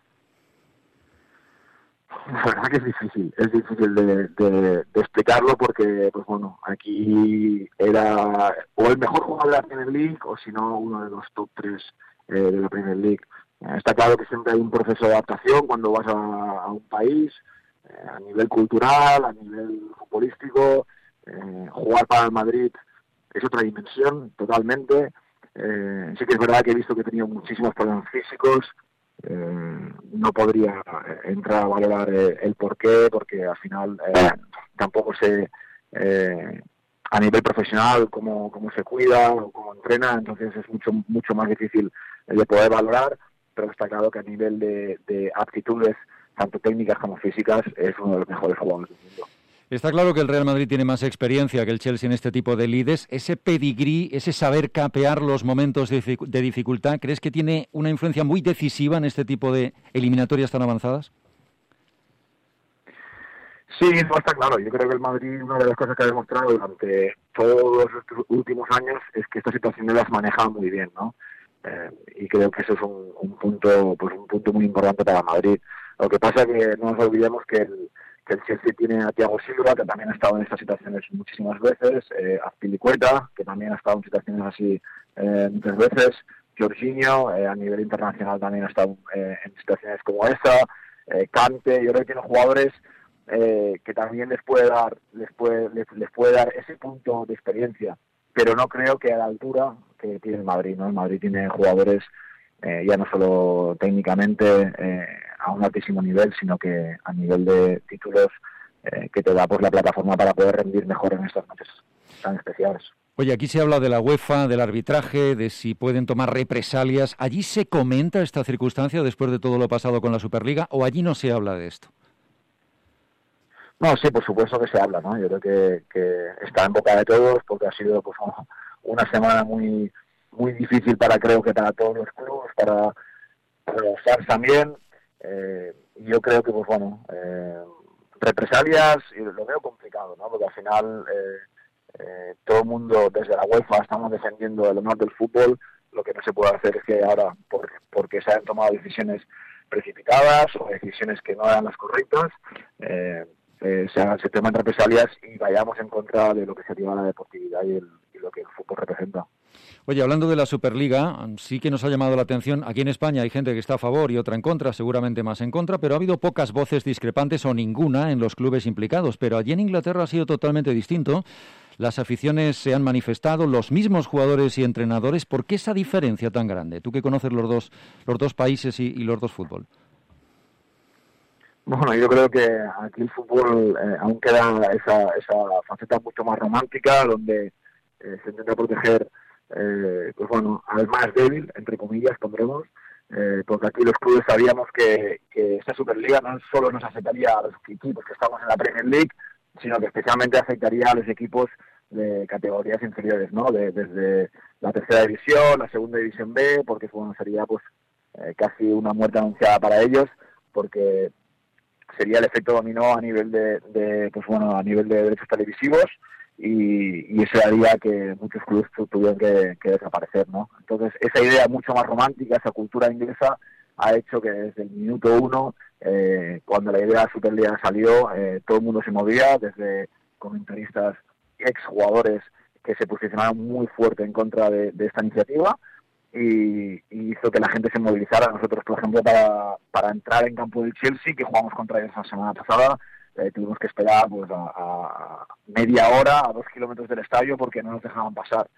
La verdad que es difícil, es difícil de, de, de explicarlo porque, pues bueno, aquí era o el mejor jugador de la Premier League o si no uno de los top tres eh, de la Premier League. Eh, está claro que siempre hay un proceso de adaptación cuando vas a, a un país, eh, a nivel cultural, a nivel futbolístico. Eh, jugar para el Madrid es otra dimensión totalmente. Eh, sí que es verdad que he visto que he tenido muchísimos problemas físicos. Eh, no podría entrar a valorar eh, el porqué porque al final eh, tampoco sé eh, a nivel profesional cómo, cómo se cuida o cómo entrena, entonces es mucho mucho más difícil de poder valorar, pero está claro que a nivel de, de aptitudes tanto técnicas como físicas es uno de los mejores jugadores del mundo. Está claro que el Real Madrid tiene más experiencia que el Chelsea en este tipo de lides. Ese pedigrí, ese saber capear los momentos de dificultad, ¿crees que tiene una influencia muy decisiva en este tipo de eliminatorias tan avanzadas? Sí, no está claro. Yo creo que el Madrid, una de las cosas que ha demostrado durante todos estos últimos años es que estas situaciones las maneja muy bien, ¿no? Eh, y creo que eso es un, un punto, pues un punto muy importante para Madrid. Lo que pasa es que no nos olvidemos que el que el Chelsea tiene a Thiago Silva, que también ha estado en estas situaciones muchísimas veces, eh, Azpilicueta, que también ha estado en situaciones así eh, muchas veces, Jorginho, eh, a nivel internacional también ha estado eh, en situaciones como esa, eh, Kante. Yo creo que tiene jugadores eh, que también les puede dar les puede, les, les puede dar ese punto de experiencia, pero no creo que a la altura que tiene el Madrid, ¿no? El Madrid tiene jugadores eh, ya no solo técnicamente eh, a un altísimo nivel, sino que a nivel de títulos eh, que te da pues la plataforma para poder rendir mejor en estas noches tan especiales. Oye, aquí se habla de la UEFA, del arbitraje, de si pueden tomar represalias. ¿Allí se comenta esta circunstancia después de todo lo pasado con la Superliga o allí no se habla de esto? No, sí, por supuesto que se habla, ¿no? Yo creo que, que está en boca de todos porque ha sido pues una semana muy muy difícil para creo que para todos los clubes, para, para los fans también. Eh, yo creo que, pues bueno, eh, represalias, y lo veo complicado, ¿no? Porque al final eh, eh, todo el mundo, desde la UEFA, estamos defendiendo el honor del fútbol. Lo que no se puede hacer es que ahora, por, porque se han tomado decisiones precipitadas o decisiones que no eran las correctas, eh, eh, se, hagan, se tomen represalias y vayamos en contra de lo que sería la deportividad y, el, y lo que el fútbol representa. Oye, hablando de la Superliga, sí que nos ha llamado la atención. Aquí en España hay gente que está a favor y otra en contra, seguramente más en contra, pero ha habido pocas voces discrepantes o ninguna en los clubes implicados. Pero allí en Inglaterra ha sido totalmente distinto. Las aficiones se han manifestado, los mismos jugadores y entrenadores. ¿Por qué esa diferencia tan grande? Tú que conoces los dos, los dos países y, y los dos fútbol. Bueno, yo creo que aquí el fútbol eh, aún queda esa, esa faceta mucho más romántica, donde eh, se intenta proteger Eh, pues bueno, al más débil, entre comillas, pondremos, eh, porque aquí los clubes sabíamos que, que esta Superliga no solo nos afectaría a los equipos que estamos en la Premier League, sino que especialmente afectaría a los equipos de categorías inferiores, ¿no? De, desde la tercera división, la segunda división B, porque bueno, sería pues eh, casi una muerte anunciada para ellos, porque sería el efecto dominó a nivel de, de pues bueno, a nivel de derechos televisivos. Y, y eso haría que muchos clubes tuvieran que, que desaparecer, ¿no? Entonces, esa idea mucho más romántica, esa cultura inglesa, ha hecho que desde el minuto uno, eh, cuando la idea de Superliga salió, eh, todo el mundo se movía, desde comentaristas, exjugadores que se posicionaron muy fuerte en contra de, de esta iniciativa y, y hizo que la gente se movilizara. Nosotros, por ejemplo, para, para entrar en campo del Chelsea, que jugamos contra ellos la semana pasada, Eh, tuvimos que esperar pues a, a media hora, a dos kilómetros del estadio, porque no nos dejaban pasar.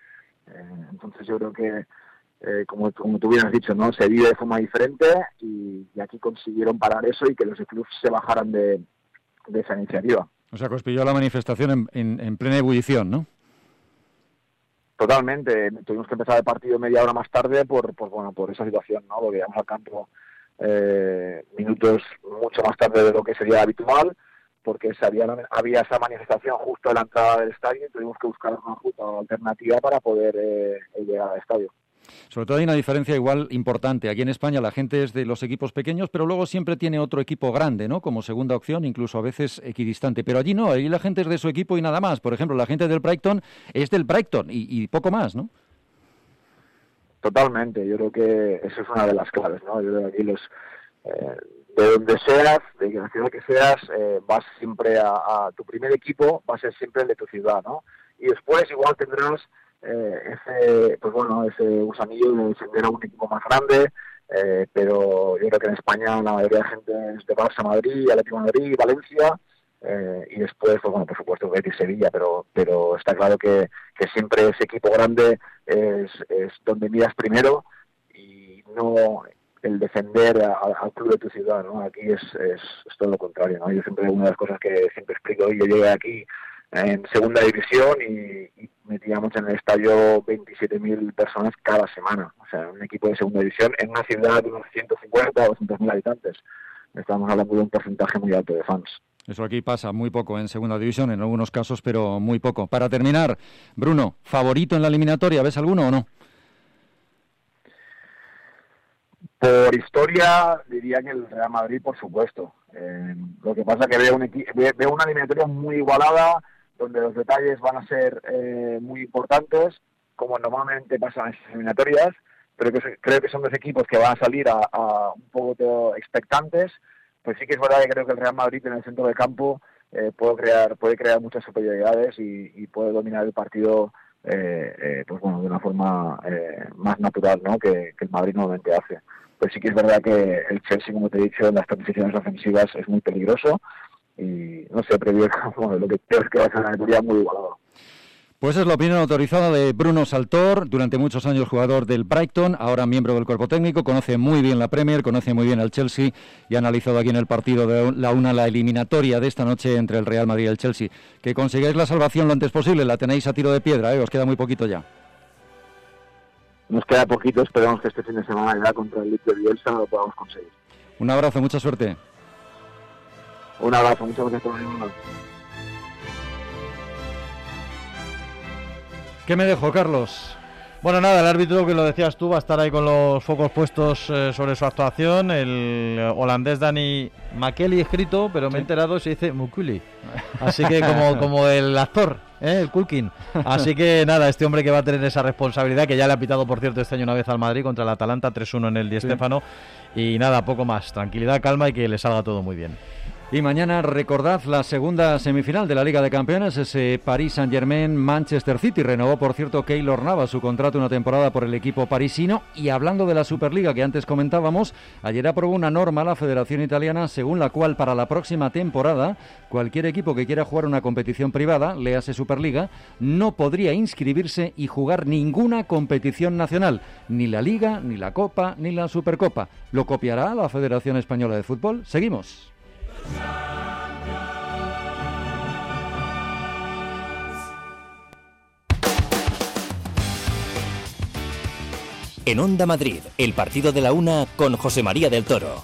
Eh, entonces yo creo que, eh, como, como tú bien has dicho, ¿no? Se vive de forma diferente y, y aquí consiguieron parar eso y que los clubes se bajaran de, de esa iniciativa. O sea, que os pilló la manifestación en, en, en plena ebullición, ¿no? Totalmente. Tuvimos que empezar el partido media hora más tarde por, por bueno, por esa situación, ¿no? Porque llegamos al campo eh, minutos mucho más tarde de lo que sería habitual, porque se había, había esa manifestación justo a la entrada del estadio y tuvimos que buscar una ruta alternativa para poder eh, llegar al estadio. Sobre todo hay una diferencia igual importante. Aquí en España la gente es de los equipos pequeños, pero luego siempre tiene otro equipo grande, ¿no? Como segunda opción, incluso a veces equidistante. Pero allí no, allí la gente es de su equipo y nada más. Por ejemplo, la gente del Brighton es del Brighton y, y poco más, ¿no? Totalmente. Yo creo que eso es una de las claves, ¿no? Yo creo que aquí los... Eh, de donde seas, de la ciudad que seas, eh, vas siempre a, a tu primer equipo, va a ser siempre el de tu ciudad, ¿no? Y después igual tendrás eh, ese, pues bueno, ese gusanillo de defender a un equipo más grande, eh, pero yo creo que en España la mayoría de gente es de Barça, Madrid, Atlético de Madrid, Valencia, eh, y después, pues bueno, por supuesto, Betis, Sevilla, pero pero está claro que, que siempre ese equipo grande es, es donde miras primero y no el defender al club de tu ciudad, ¿no? Aquí es, es, es todo lo contrario, ¿no? Yo siempre, una de las cosas que siempre explico, yo llegué aquí en segunda división y, y metíamos en el estadio veintisiete mil personas cada semana, o sea, un equipo de segunda división en una ciudad de unos ciento cincuenta o doscientos mil habitantes. Estamos hablando de un porcentaje muy alto de fans. Eso aquí pasa muy poco en segunda división, en algunos casos, pero muy poco. Para terminar, Bruno, ¿favorito en la eliminatoria? ¿Ves alguno o no? Por historia, diría que el Real Madrid, por supuesto. Eh, lo que pasa es que veo, un equi- veo una eliminatoria muy igualada, donde los detalles van a ser eh, muy importantes, como normalmente pasa en esas eliminatorias, pero que, creo que son dos equipos que van a salir a, a un poco expectantes. Pues sí que es verdad que creo que el Real Madrid en el centro del campo eh, puede crear puede crear muchas superioridades y, y puede dominar el partido eh, eh, pues bueno, de una forma eh, más natural, ¿no? que, que el Madrid normalmente hace. Pues sí que es verdad que el Chelsea, como te he dicho, en las transiciones ofensivas es muy peligroso y no sé, previo bueno, lo que creo es que va a ser una eliminatoria muy igualada. Pues es la opinión autorizada de Bruno Saltor, durante muchos años jugador del Brighton, ahora miembro del cuerpo técnico, conoce muy bien la Premier, conoce muy bien al Chelsea y ha analizado aquí en el partido de la una la eliminatoria de esta noche entre el Real Madrid y el Chelsea. Que consigáis la salvación lo antes posible, la tenéis a tiro de piedra, ¿eh? Os queda muy poquito ya. Nos queda poquito, esperamos que este fin de semana ya contra el Leeds de Bielsa lo podamos conseguir. Un abrazo, mucha suerte. Un abrazo, muchas gracias por venir. ¿Qué me dejo, Carlos? Bueno, nada, el árbitro, que lo decías tú, va a estar ahí con los focos puestos eh, sobre su actuación. El holandés Dani Makeli escrito, pero me he enterado se dice Mukuli. Así que como, como el actor, ¿eh? El Culkin. Así que nada, este hombre que va a tener esa responsabilidad, que ya le ha pitado, por cierto, este año una vez al Madrid contra el Atalanta, tres uno en el Di Stéfano. Sí. Y nada, poco más. Tranquilidad, calma y que le salga todo muy bien. Y mañana recordad la segunda semifinal de la Liga de Campeones, ese Paris Saint-Germain-Manchester City. Renovó, por cierto, Keylor Navas su contrato una temporada por el equipo parisino. Y hablando de la Superliga que antes comentábamos, ayer aprobó una norma la Federación Italiana según la cual para la próxima temporada cualquier equipo que quiera jugar una competición privada, léase Superliga, no podría inscribirse y jugar ninguna competición nacional, ni la Liga, ni la Copa, ni la Supercopa. ¿Lo copiará la Federación Española de Fútbol? Seguimos. En Onda Madrid, el partido de la una con José María del Toro.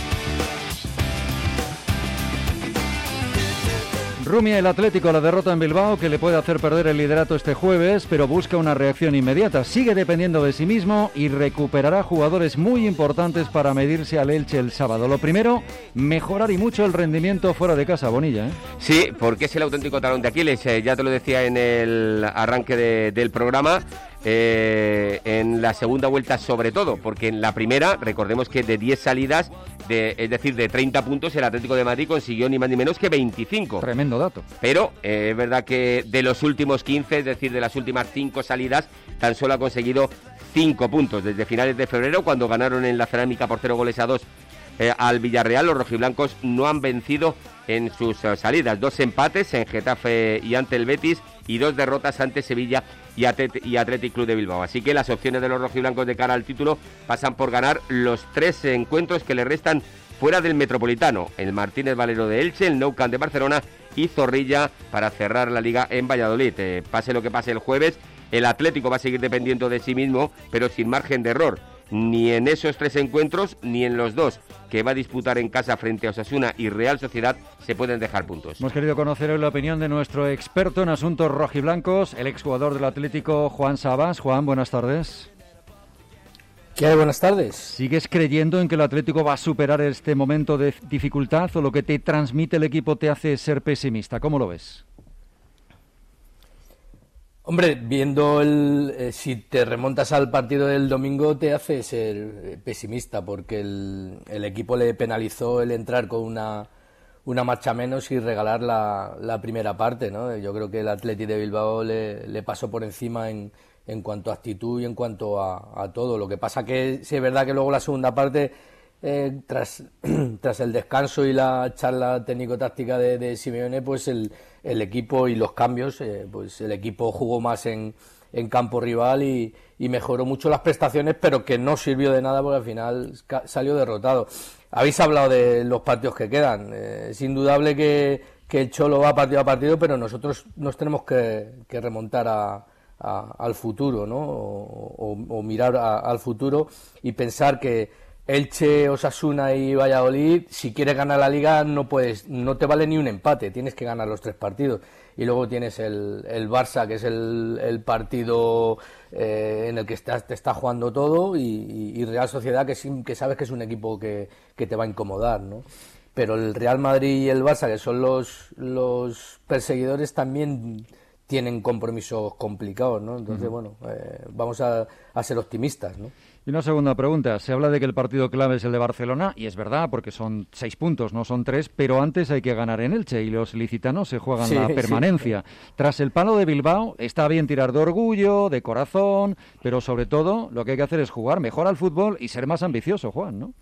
Rumia el Atlético, la derrota en Bilbao que le puede hacer perder el liderato este jueves, pero busca una reacción inmediata. Sigue dependiendo de sí mismo y recuperará jugadores muy importantes para medirse al Elche el sábado. Lo primero, mejorar y mucho el rendimiento fuera de casa, Bonilla, ¿eh? Sí, porque es el auténtico talón de Aquiles. Eh, ya te lo decía en el arranque de, del programa. Eh, en la segunda vuelta sobre todo, porque en la primera, recordemos que de diez salidas, de, es decir, de treinta puntos, el Atlético de Madrid consiguió ni más ni menos que veinticinco. Tremendo dato. Pero eh, es verdad que de los últimos quince, es decir, de las últimas cinco salidas, tan solo ha conseguido cinco puntos. Desde finales de febrero, cuando ganaron en la Cerámica por cero goles a dos eh, al Villarreal, los rojiblancos no han vencido en sus uh, salidas. Dos empates en Getafe y ante el Betis y dos derrotas ante Sevilla y, Atlet- y Athletic Club de Bilbao. Así que las opciones de los rojiblancos de cara al título pasan por ganar los tres encuentros que le restan fuera del Metropolitano: el Martínez Valero de Elche, el Nou Camp de Barcelona y Zorrilla para cerrar la Liga en Valladolid. Eh, pase lo que pase el jueves, el Atlético va a seguir dependiendo de sí mismo, pero sin margen de error, ni en esos tres encuentros ni en los dos que va a disputar en casa frente a Osasuna y Real Sociedad se pueden dejar puntos. Hemos querido conocer hoy la opinión de nuestro experto en asuntos rojiblancos, el exjugador del Atlético, Juan Sabas. Juan, buenas tardes. ¿Qué hay? Buenas tardes. ¿Sigues creyendo en que el Atlético va a superar este momento de dificultad o lo que te transmite el equipo te hace ser pesimista? ¿Cómo lo ves? Hombre, viendo el... Eh, si te remontas al partido del domingo te hace ser pesimista porque el, el equipo le penalizó el entrar con una, una marcha menos y regalar la, la primera parte, ¿no? Yo creo que el Athletic de Bilbao le, le pasó por encima en, en cuanto a actitud y en cuanto a, a todo. Lo que pasa que sí es verdad que luego la segunda parte, eh, tras, tras el descanso y la charla técnico-táctica de, de Simeone, pues el, el equipo y los cambios, eh, pues el equipo jugó más en, en campo rival y, y mejoró mucho las prestaciones, pero que no sirvió de nada porque al final salió derrotado. Habéis hablado de los partidos que quedan. Eh, es indudable que, que el Cholo va partido a partido, pero nosotros nos tenemos que, que remontar a A, al futuro, ¿no? O, o, o mirar a, al futuro y pensar que Elche, Osasuna y Valladolid, si quieres ganar la Liga no puedes, no te vale ni un empate, tienes que ganar los tres partidos. Y luego tienes el, el Barça, que es el, el partido eh, en el que estás, te está jugando todo, y, y, y Real Sociedad, que, que sabes que es un equipo que, que te va a incomodar, ¿no? Pero el Real Madrid y el Barça, que son los, los perseguidores, también tienen compromisos complicados, ¿no? Entonces, uh-huh. bueno, eh, vamos a, a ser optimistas, ¿no? Y una segunda pregunta. Se habla de que el partido clave es el de Barcelona, y es verdad, porque son seis puntos, no son tres, pero antes hay que ganar en Elche, y los ilicitanos se juegan sí, la permanencia. Sí. Tras el palo de Bilbao, está bien tirar de orgullo, de corazón, pero sobre todo lo que hay que hacer es jugar mejor al fútbol y ser más ambicioso, Juan, ¿no?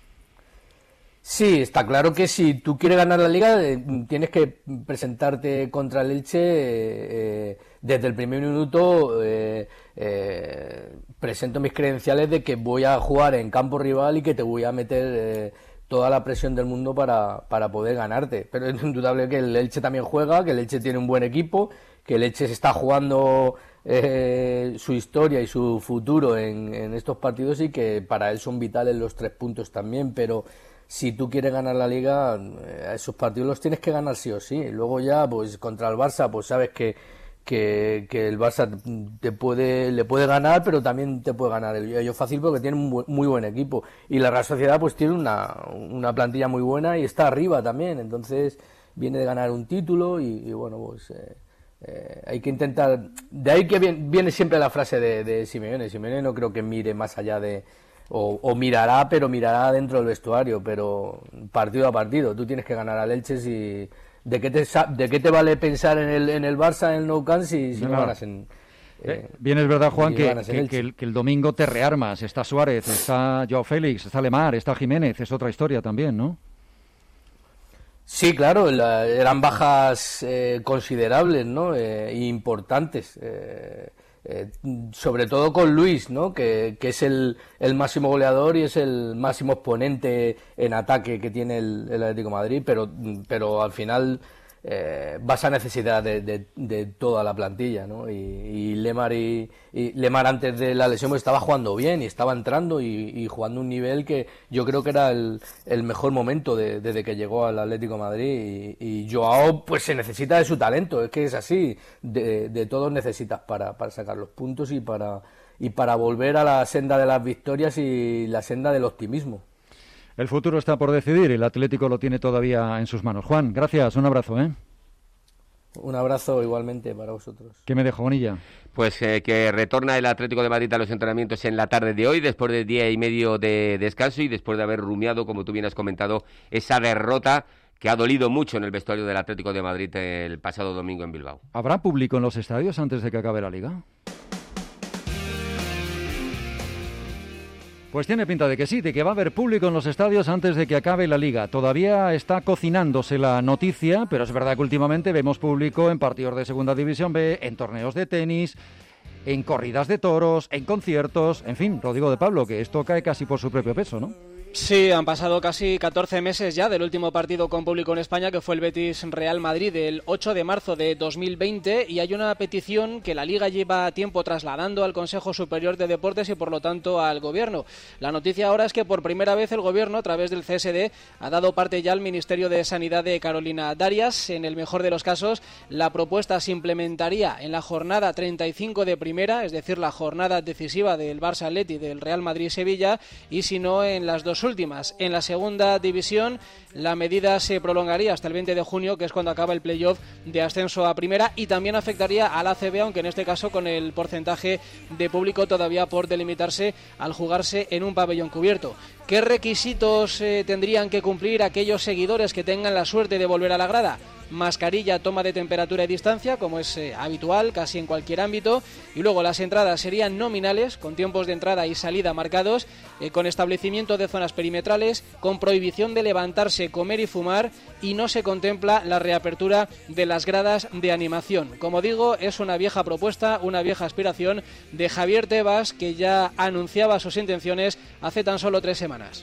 Sí, está claro que si tú quieres ganar la Liga eh, tienes que presentarte contra el Elche eh, desde el primer minuto. Eh, eh, presento mis credenciales de que voy a jugar en campo rival y que te voy a meter eh, toda la presión del mundo para, para poder ganarte. Pero es indudable que el Elche también juega, que el Elche tiene un buen equipo, que el Elche se está jugando eh, su historia y su futuro en, en estos partidos y que para él son vitales los tres puntos también, pero si tú quieres ganar la Liga, eh, esos partidos los tienes que ganar sí o sí. Luego ya, pues contra el Barça, pues sabes que, que, que el Barça te puede, le puede ganar, pero también te puede ganar el ello fácil porque tiene un muy buen equipo. Y la Real Sociedad pues tiene una, una plantilla muy buena y está arriba también. Entonces viene de ganar un título y, y bueno, pues eh, eh, hay que intentar... De ahí que viene, viene siempre la frase de, de Simeone. Simeone no creo que mire más allá de... O, o mirará, pero mirará dentro del vestuario, pero partido a partido. Tú tienes que ganar al Elche. Si, ¿de, qué te, ¿De qué te vale pensar en el, en el Barça, en el Nou Camp, si, si no, no ganas en... Eh, Bien, es verdad, Juan, que, que, que, el, que el domingo te rearmas. Está Suárez, está Joao Félix, está Lemar, está Jiménez. Es otra historia también, ¿no? Sí, claro, la, eran bajas eh, considerables, ¿no? Eh, importantes. Eh, Eh, sobre todo con Luis, ¿no? que, que es el, el máximo goleador y es el máximo exponente en ataque que tiene el, el Atlético de Madrid, pero, pero al final eh, vas a necesitar de, de, de toda la plantilla, ¿no? Y, y Lemar y, y Lemar antes de la lesión pues estaba jugando bien y estaba entrando y, y jugando un nivel que yo creo que era el, el mejor momento de, desde que llegó al Atlético de Madrid, y, y Joao pues se necesita de su talento, es que es así, de, de todos necesitas para, para sacar los puntos y para, y para volver a la senda de las victorias y la senda del optimismo. El futuro está por decidir, el Atlético lo tiene todavía en sus manos. Juan, gracias, un abrazo, ¿eh? Un abrazo igualmente para vosotros. ¿Qué me dejo, Bonilla? Pues eh, que retorna el Atlético de Madrid a los entrenamientos en la tarde de hoy, después de día y medio de descanso y después de haber rumiado, como tú bien has comentado, esa derrota que ha dolido mucho en el vestuario del Atlético de Madrid el pasado domingo en Bilbao. ¿Habrá público en los estadios antes de que acabe la Liga? Pues tiene pinta de que sí, de que va a haber público en los estadios antes de que acabe la Liga. Todavía está cocinándose la noticia, pero es verdad que últimamente vemos público en partidos de Segunda División B, en torneos de tenis, en corridas de toros, en conciertos, en fin, Rodrigo de Pablo, que esto cae casi por su propio peso, ¿no? Sí, han pasado casi catorce meses ya del último partido con público en España, que fue el Betis Real Madrid el ocho de marzo de dos mil veinte, y hay una petición que la Liga lleva tiempo trasladando al Consejo Superior de Deportes y por lo tanto al Gobierno. La noticia ahora es que por primera vez el Gobierno, a través del C S D, ha dado parte ya al Ministerio de Sanidad de Carolina Darias. En el mejor de los casos, la propuesta se implementaría en la jornada treinta y cinco de primera, es decir, la jornada decisiva del Barça Atleti y del Real Madrid Sevilla, y si no en las dos últimas. En la segunda división la medida se prolongaría hasta el veinte de junio, que es cuando acaba el playoff de ascenso a primera, y también afectaría al A C B, aunque en este caso con el porcentaje de público todavía por delimitarse al jugarse en un pabellón cubierto. ¿Qué requisitos eh, tendrían que cumplir aquellos seguidores que tengan la suerte de volver a la grada? Mascarilla, toma de temperatura y distancia, como es eh, habitual casi en cualquier ámbito, y luego las entradas serían nominales, con tiempos de entrada y salida marcados, eh, con establecimiento de zonas perimetrales, con prohibición de levantarse, comer y fumar, y no se contempla la reapertura de las gradas de animación. Como digo, es una vieja propuesta, una vieja aspiración de Javier Tebas, que ya anunciaba sus intenciones hace tan solo tres semanas.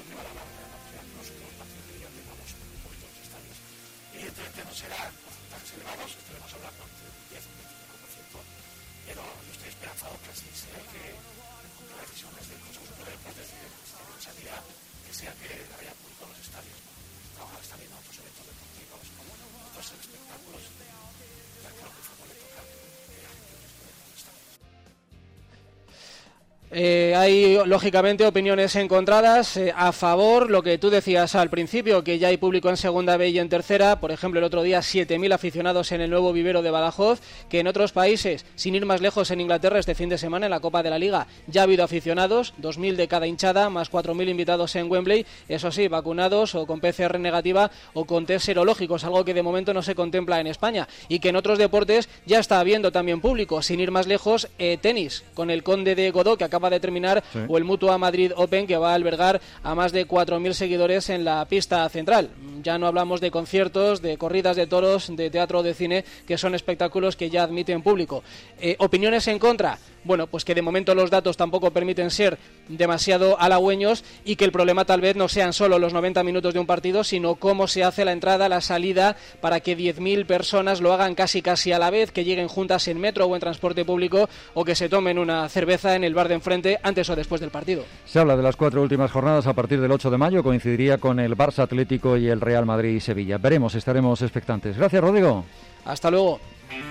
Eh, hay lógicamente opiniones encontradas eh, a favor, lo que tú decías al principio, que ya hay público en segunda B y en tercera. Por ejemplo, el otro día siete mil aficionados en el nuevo vivero de Badajoz, que en otros países, sin ir más lejos, en Inglaterra este fin de semana en la Copa de la Liga ya ha habido aficionados, dos mil de cada hinchada, más cuatro mil invitados en Wembley, eso sí, vacunados o con P C R negativa o con test serológicos, algo que de momento no se contempla en España, y que en otros deportes ya está habiendo también público. Sin ir más lejos, eh, tenis, con el Conde de Godó, que acaba de terminar, sí, o el Mutua Madrid Open, que va a albergar a más de cuatro mil seguidores en la pista central. Ya no hablamos de conciertos, de corridas de toros, de teatro o de cine, que son espectáculos que ya admiten público. Eh, ¿Opiniones en contra? Bueno, pues que de momento los datos tampoco permiten ser demasiado halagüeños, y que el problema tal vez no sean solo los noventa minutos de un partido, sino cómo se hace la entrada, la salida, para que diez mil personas lo hagan casi casi a la vez, que lleguen juntas en metro o en transporte público, o que se tomen una cerveza en el bar de enfrente antes o después del partido. Se habla de las cuatro últimas jornadas a partir del ocho de mayo, coincidiría con el Barça Atlético y el Real Madrid y Sevilla. Veremos, estaremos expectantes. Gracias, Rodrigo. Hasta luego.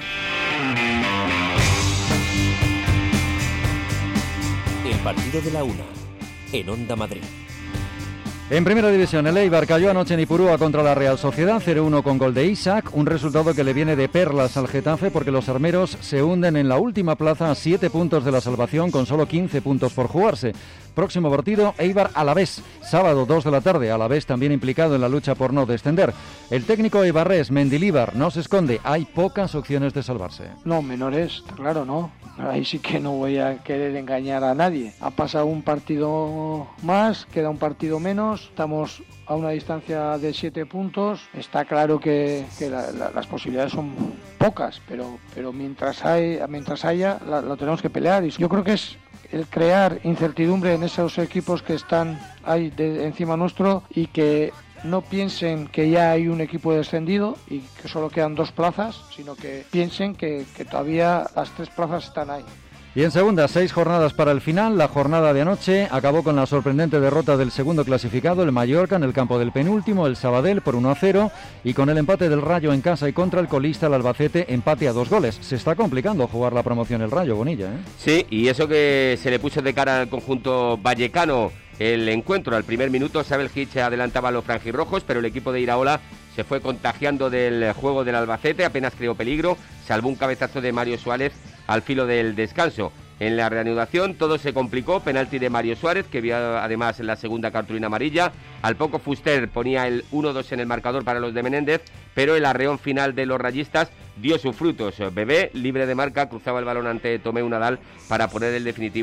El partido de la una, en Onda Madrid. En Primera División, el Eibar cayó anoche en Ipurúa contra la Real Sociedad, cero uno con gol de Isaac, un resultado que le viene de perlas al Getafe, porque los armeros se hunden en la última plaza a siete puntos de la salvación, con solo quince puntos por jugarse. Próximo partido, Eibar Alavés, sábado dos de la tarde, Alavés también implicado en la lucha por no descender. El técnico eibarrés, Mendilíbar, no se esconde, hay pocas opciones de salvarse. No, menores, claro, no. Ahí sí que no voy a querer engañar a nadie. Ha pasado un partido más, queda un partido menos, estamos a una distancia de siete puntos. Está claro que, que la, la, las posibilidades son pocas, pero, pero mientras, hay, mientras haya, la, lo tenemos que pelear. Y yo creo que es el crear incertidumbre en esos equipos que están ahí de, encima nuestro, y que no piensen que ya hay un equipo descendido y que solo quedan dos plazas, sino que piensen que, que todavía las tres plazas están ahí. Y en segunda, seis jornadas para el final. La jornada de anoche acabó con la sorprendente derrota del segundo clasificado, el Mallorca, en el campo del penúltimo, el Sabadell, por uno a cero, y con el empate del Rayo en casa y contra el colista, el Albacete, empate a dos goles. Se está complicando jugar la promoción el Rayo, Bonilla, ¿eh? Sí, y eso que se le puso de cara al conjunto vallecano el encuentro. Al primer minuto, Sabel Hitch adelantaba a los franjirrojos, pero el equipo de Iraola se fue contagiando del juego del Albacete, apenas creó peligro, salvó un cabezazo de Mario Suárez al filo del descanso. En la reanudación todo se complicó, penalti de Mario Suárez, que vio además en la segunda cartulina amarilla. Al poco Fuster ponía el uno dos en el marcador para los de Menéndez, pero el arreón final de los rayistas dio sus frutos. Bebé, libre de marca, cruzaba el balón ante Tomeu Nadal para poner el definitivo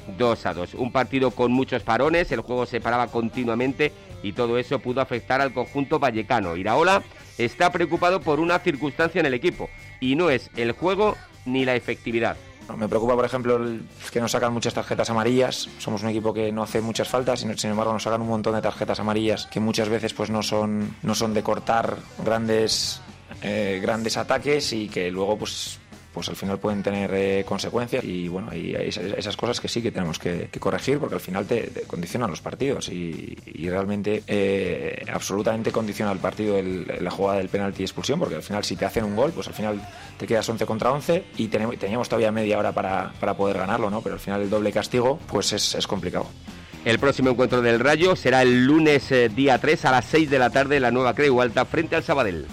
dos a dos. Un partido con muchos parones, el juego se paraba continuamente y todo eso pudo afectar al conjunto vallecano. Iraola está preocupado por una circunstancia en el equipo y no es el juego ni la efectividad. Me preocupa, por ejemplo, el que nos sacan muchas tarjetas amarillas. Somos un equipo que no hace muchas faltas y sin embargo nos sacan un montón de tarjetas amarillas que muchas veces pues no son, no son de cortar grandes, eh, grandes ataques y que luego pues pues al final pueden tener eh, consecuencias y bueno, hay, hay esas cosas que sí que tenemos que, que corregir porque al final te, te condicionan los partidos y, y realmente eh, absolutamente condiciona el partido el, la jugada del penalti y expulsión, porque al final si te hacen un gol pues al final te quedas once contra once y tenemos, teníamos todavía media hora para, para poder ganarlo, ¿no? Pero al final el doble castigo pues es, es complicado. El próximo encuentro del Rayo será el lunes eh, día tres a las seis de la tarde en la Nueva Creu Alta frente al Sabadell.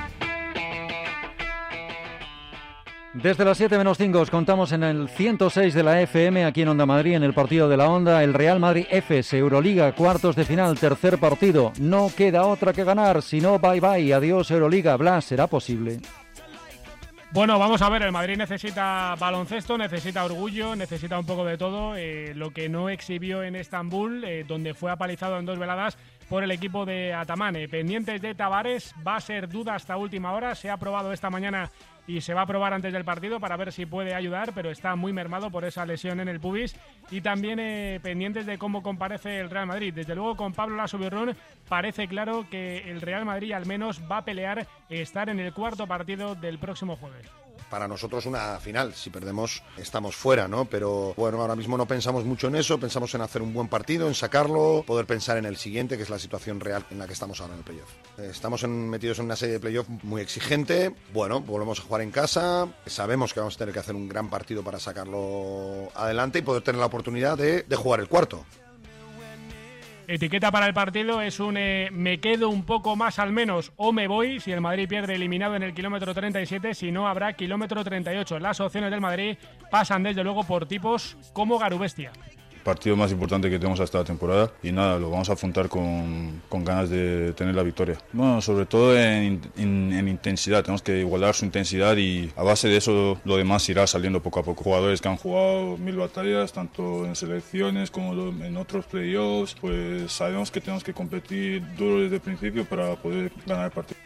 Desde las siete menos cinco os contamos en el ciento seis de la F M aquí en Onda Madrid, en el partido de la Onda, el Real Madrid F S, Euroliga, cuartos de final, tercer partido. No queda otra que ganar, si no, bye bye, adiós Euroliga. Blas, ¿será posible? Bueno, vamos a ver, el Madrid necesita baloncesto, necesita orgullo, necesita un poco de todo, eh, lo que no exhibió en Estambul, eh, donde fue apalizado en dos veladas por el equipo de Atamane. Pendientes de Tavares, va a ser duda hasta última hora, se ha probado esta mañana y se va a probar antes del partido para ver si puede ayudar, pero está muy mermado por esa lesión en el pubis. Y también eh, pendientes de cómo comparece el Real Madrid. Desde luego, con Pablo Laso Birrún parece claro que el Real Madrid al menos va a pelear estar en el cuarto partido del próximo jueves. Para nosotros una final, si perdemos estamos fuera, ¿no? Pero bueno, ahora mismo no pensamos mucho en eso, pensamos en hacer un buen partido, en sacarlo, poder pensar en el siguiente, que es la situación real en la que estamos ahora en el playoff. Estamos en, metidos en una serie de playoff muy exigente, bueno, volvemos a jugar en casa, sabemos que vamos a tener que hacer un gran partido para sacarlo adelante y poder tener la oportunidad de, de jugar el cuarto. Etiqueta para el partido es un eh, me quedo un poco más al menos o me voy si el Madrid pierde eliminado en el kilómetro treinta y siete, si no habrá kilómetro treinta y ocho. Las opciones del Madrid pasan desde luego por tipos como Garubestia. Partido más importante que tenemos hasta la temporada y nada, lo vamos a afrontar con, con ganas de tener la victoria. Bueno, sobre todo en, en, en intensidad, tenemos que igualar su intensidad y a base de eso lo demás irá saliendo poco a poco. Jugadores que han jugado mil batallas, tanto en selecciones como en otros playoffs, pues sabemos que tenemos que competir duro desde el principio para poder ganar el partido.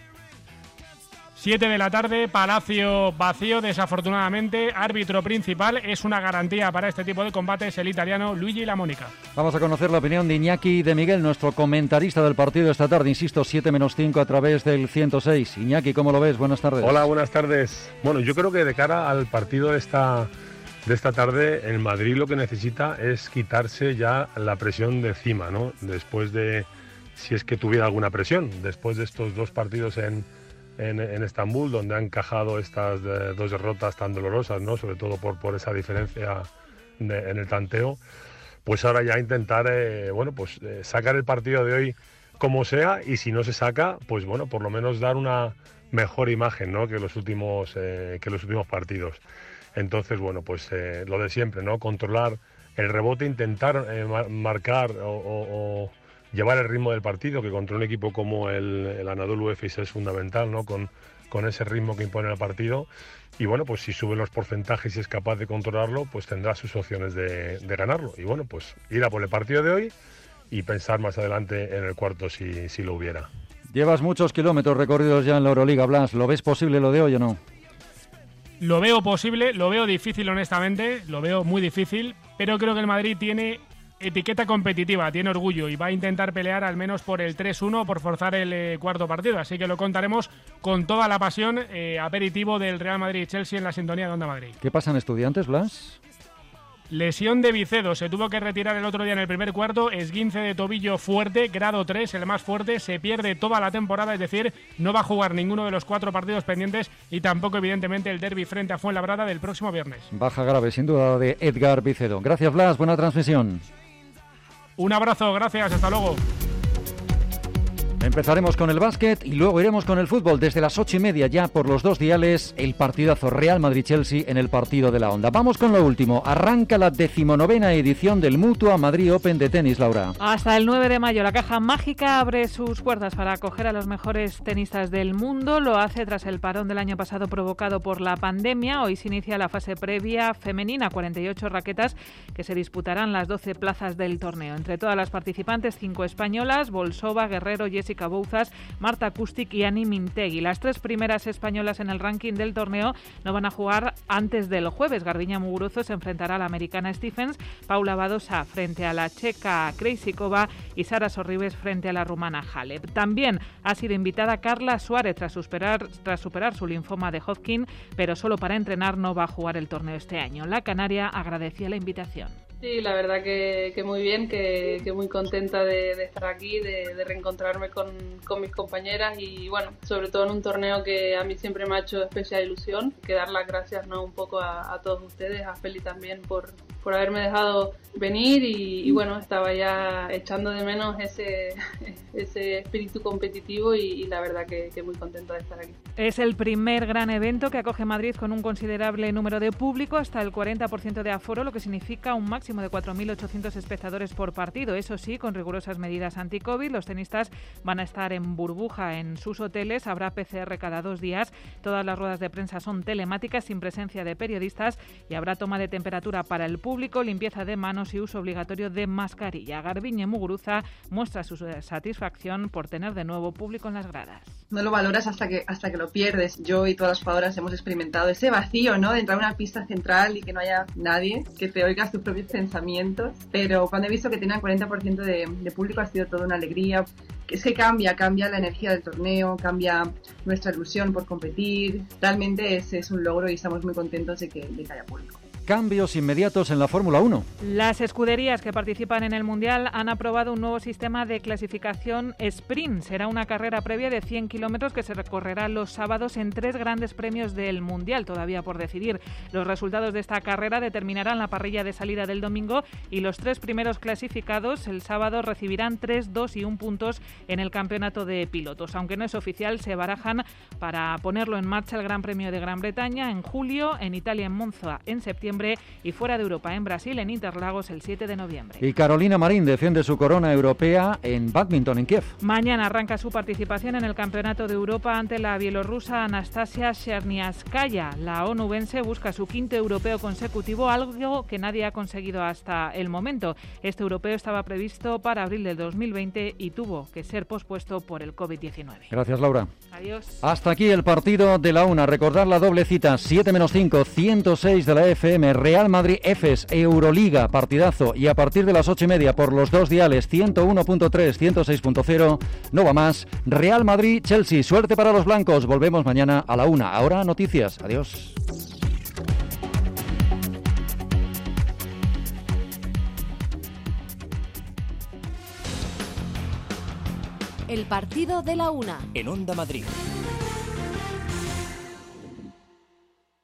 siete de la tarde, Palacio vacío, desafortunadamente. Árbitro principal es una garantía para este tipo de combates, el italiano Luigi Lamónica. Vamos a conocer la opinión de Iñaki de Miguel, nuestro comentarista del partido esta tarde. Insisto, siete menos cinco a través del ciento seis. Iñaki, ¿cómo lo ves? Buenas tardes. Hola, buenas tardes. Bueno, yo creo que de cara al partido de esta, de esta tarde, el Madrid lo que necesita es quitarse ya la presión de encima, ¿no? Después de, si es que tuviera alguna presión, después de estos dos partidos en... En, en Estambul, donde han encajado estas eh, dos derrotas tan dolorosas, ¿no? Sobre todo por, por esa diferencia de, en el tanteo, pues ahora ya intentar eh, bueno, pues, eh, sacar el partido de hoy como sea, y si no se saca, pues bueno, por lo menos dar una mejor imagen, ¿no? que los últimos eh, que los últimos partidos. Entonces, bueno, pues eh, lo de siempre, ¿no? Controlar el rebote, intentar eh, mar- marcar o, o, o llevar el ritmo del partido, que contra un equipo como el, el Anadolu Efes es fundamental, ¿no? Con, con ese ritmo que impone el partido. Y bueno, pues si suben los porcentajes y es capaz de controlarlo, pues tendrá sus opciones de, de ganarlo. Y bueno, pues ir a por el partido de hoy y pensar más adelante en el cuarto si, si lo hubiera. Llevas muchos kilómetros recorridos ya en la Euroliga, Blas. ¿Lo ves posible lo de hoy o no? Lo veo posible, lo veo difícil honestamente, lo veo muy difícil, pero creo que el Madrid tiene etiqueta competitiva, tiene orgullo y va a intentar pelear al menos por el tres uno, por forzar el eh, cuarto partido. Así que lo contaremos con toda la pasión, eh, aperitivo del Real Madrid-Chelsea en la sintonía de Onda Madrid. ¿Qué pasa en Estudiantes, Blas? Lesión de Vicedo, se tuvo que retirar el otro día en el primer cuarto, esguince de tobillo fuerte, grado tres, el más fuerte, se pierde toda la temporada, es decir, no va a jugar ninguno de los cuatro partidos pendientes y tampoco evidentemente el derbi frente a Fuenlabrada del próximo viernes. Baja grave, sin duda, de Edgar Vicedo. Gracias, Blas, buena transmisión. Un abrazo, gracias, hasta luego. Empezaremos con el básquet y luego iremos con el fútbol. Desde las ocho y media ya por los dos diales, el partidazo Real Madrid-Chelsea en el partido de la Onda. Vamos con lo último. Arranca la decimonovena edición del Mutua Madrid Open de tenis, Laura. Hasta el nueve de mayo, la caja mágica abre sus puertas para acoger a los mejores tenistas del mundo. Lo hace tras el parón del año pasado provocado por la pandemia. Hoy se inicia la fase previa femenina, cuarenta y ocho raquetas que se disputarán las doce plazas del torneo. Entre todas las participantes, cinco españolas: Bolsova, Guerrero, Jessica Bouzas, Marta Kustik y Ani Mintegui. Las tres primeras españolas en el ranking del torneo no van a jugar antes del jueves. Garbiñe Muguruza se enfrentará a la americana Stephens, Paula Badosa frente a la checa Krejcikova y Sara Sorribes frente a la rumana Halep. También ha sido invitada Carla Suárez tras superar, tras superar su linfoma de Hodgkin, pero solo para entrenar. No va a jugar el torneo este año. La canaria agradecía la invitación. Sí, la verdad que, que muy bien, que, que muy contenta de, de estar aquí, de, de reencontrarme con, con mis compañeras y bueno, sobre todo en un torneo que a mí siempre me ha hecho especial ilusión. Que dar las gracias, ¿no?, un poco a, a todos ustedes, a Feli también por, por haberme dejado venir y, y bueno, estaba ya echando de menos ese, ese espíritu competitivo y, y la verdad que, que muy contenta de estar aquí. Es el primer gran evento que acoge Madrid con un considerable número de público, hasta el cuarenta por ciento de aforo, lo que significa un máximo de cuatro mil ochocientos espectadores por partido. Eso sí, con rigurosas medidas anti-COVID, los tenistas van a estar en burbuja en sus hoteles, habrá P C R cada dos días, todas las ruedas de prensa son telemáticas sin presencia de periodistas y habrá toma de temperatura para el público, limpieza de manos y uso obligatorio de mascarilla. Garbiñe Muguruza muestra su satisfacción por tener de nuevo público en las gradas. No lo valoras hasta que hasta que lo pierdes. Yo y todas las jugadoras hemos experimentado ese vacío, ¿no?, de entrar a una pista central y que no haya nadie, que te oigas tus propios pensamientos. Pero cuando he visto que tenían cuarenta por ciento de, de público ha sido toda una alegría. Es que cambia, cambia la energía del torneo, cambia nuestra ilusión por competir. Realmente es, es un logro y estamos muy contentos de que, de que haya público. Cambios inmediatos en la Fórmula uno. Las escuderías que participan en el Mundial han aprobado un nuevo sistema de clasificación sprint. Será una carrera previa de cien kilómetros que se recorrerá los sábados en tres grandes premios del Mundial, todavía por decidir. Los resultados de esta carrera determinarán la parrilla de salida del domingo y los tres primeros clasificados el sábado recibirán tres, dos y un puntos en el campeonato de pilotos. Aunque no es oficial, se barajan para ponerlo en marcha el Gran Premio de Gran Bretaña en julio, en Italia en Monza en septiembre y fuera de Europa, en Brasil, en Interlagos, el siete de noviembre. Y Carolina Marín defiende su corona europea en bádminton en Kiev. Mañana arranca su participación en el Campeonato de Europa ante la bielorrusa Anastasia Cherniavskaya. La onubense busca su quinto europeo consecutivo, algo que nadie ha conseguido hasta el momento. Este europeo estaba previsto para abril del dos mil veinte y tuvo que ser pospuesto por el COVID diecinueve. Gracias, Laura. Adiós. Hasta aquí el partido de la una. Recordar la doble cita, siete menos cinco, ciento seis de la F M, Real Madrid Efes, Euroliga, partidazo, y a partir de las ocho y media por los dos diales, ciento uno punto tres, ciento seis punto cero, no va más, Real Madrid Chelsea. Suerte para los blancos. Volvemos mañana a la una. Ahora noticias. Adiós. El partido de la una. En Onda Madrid.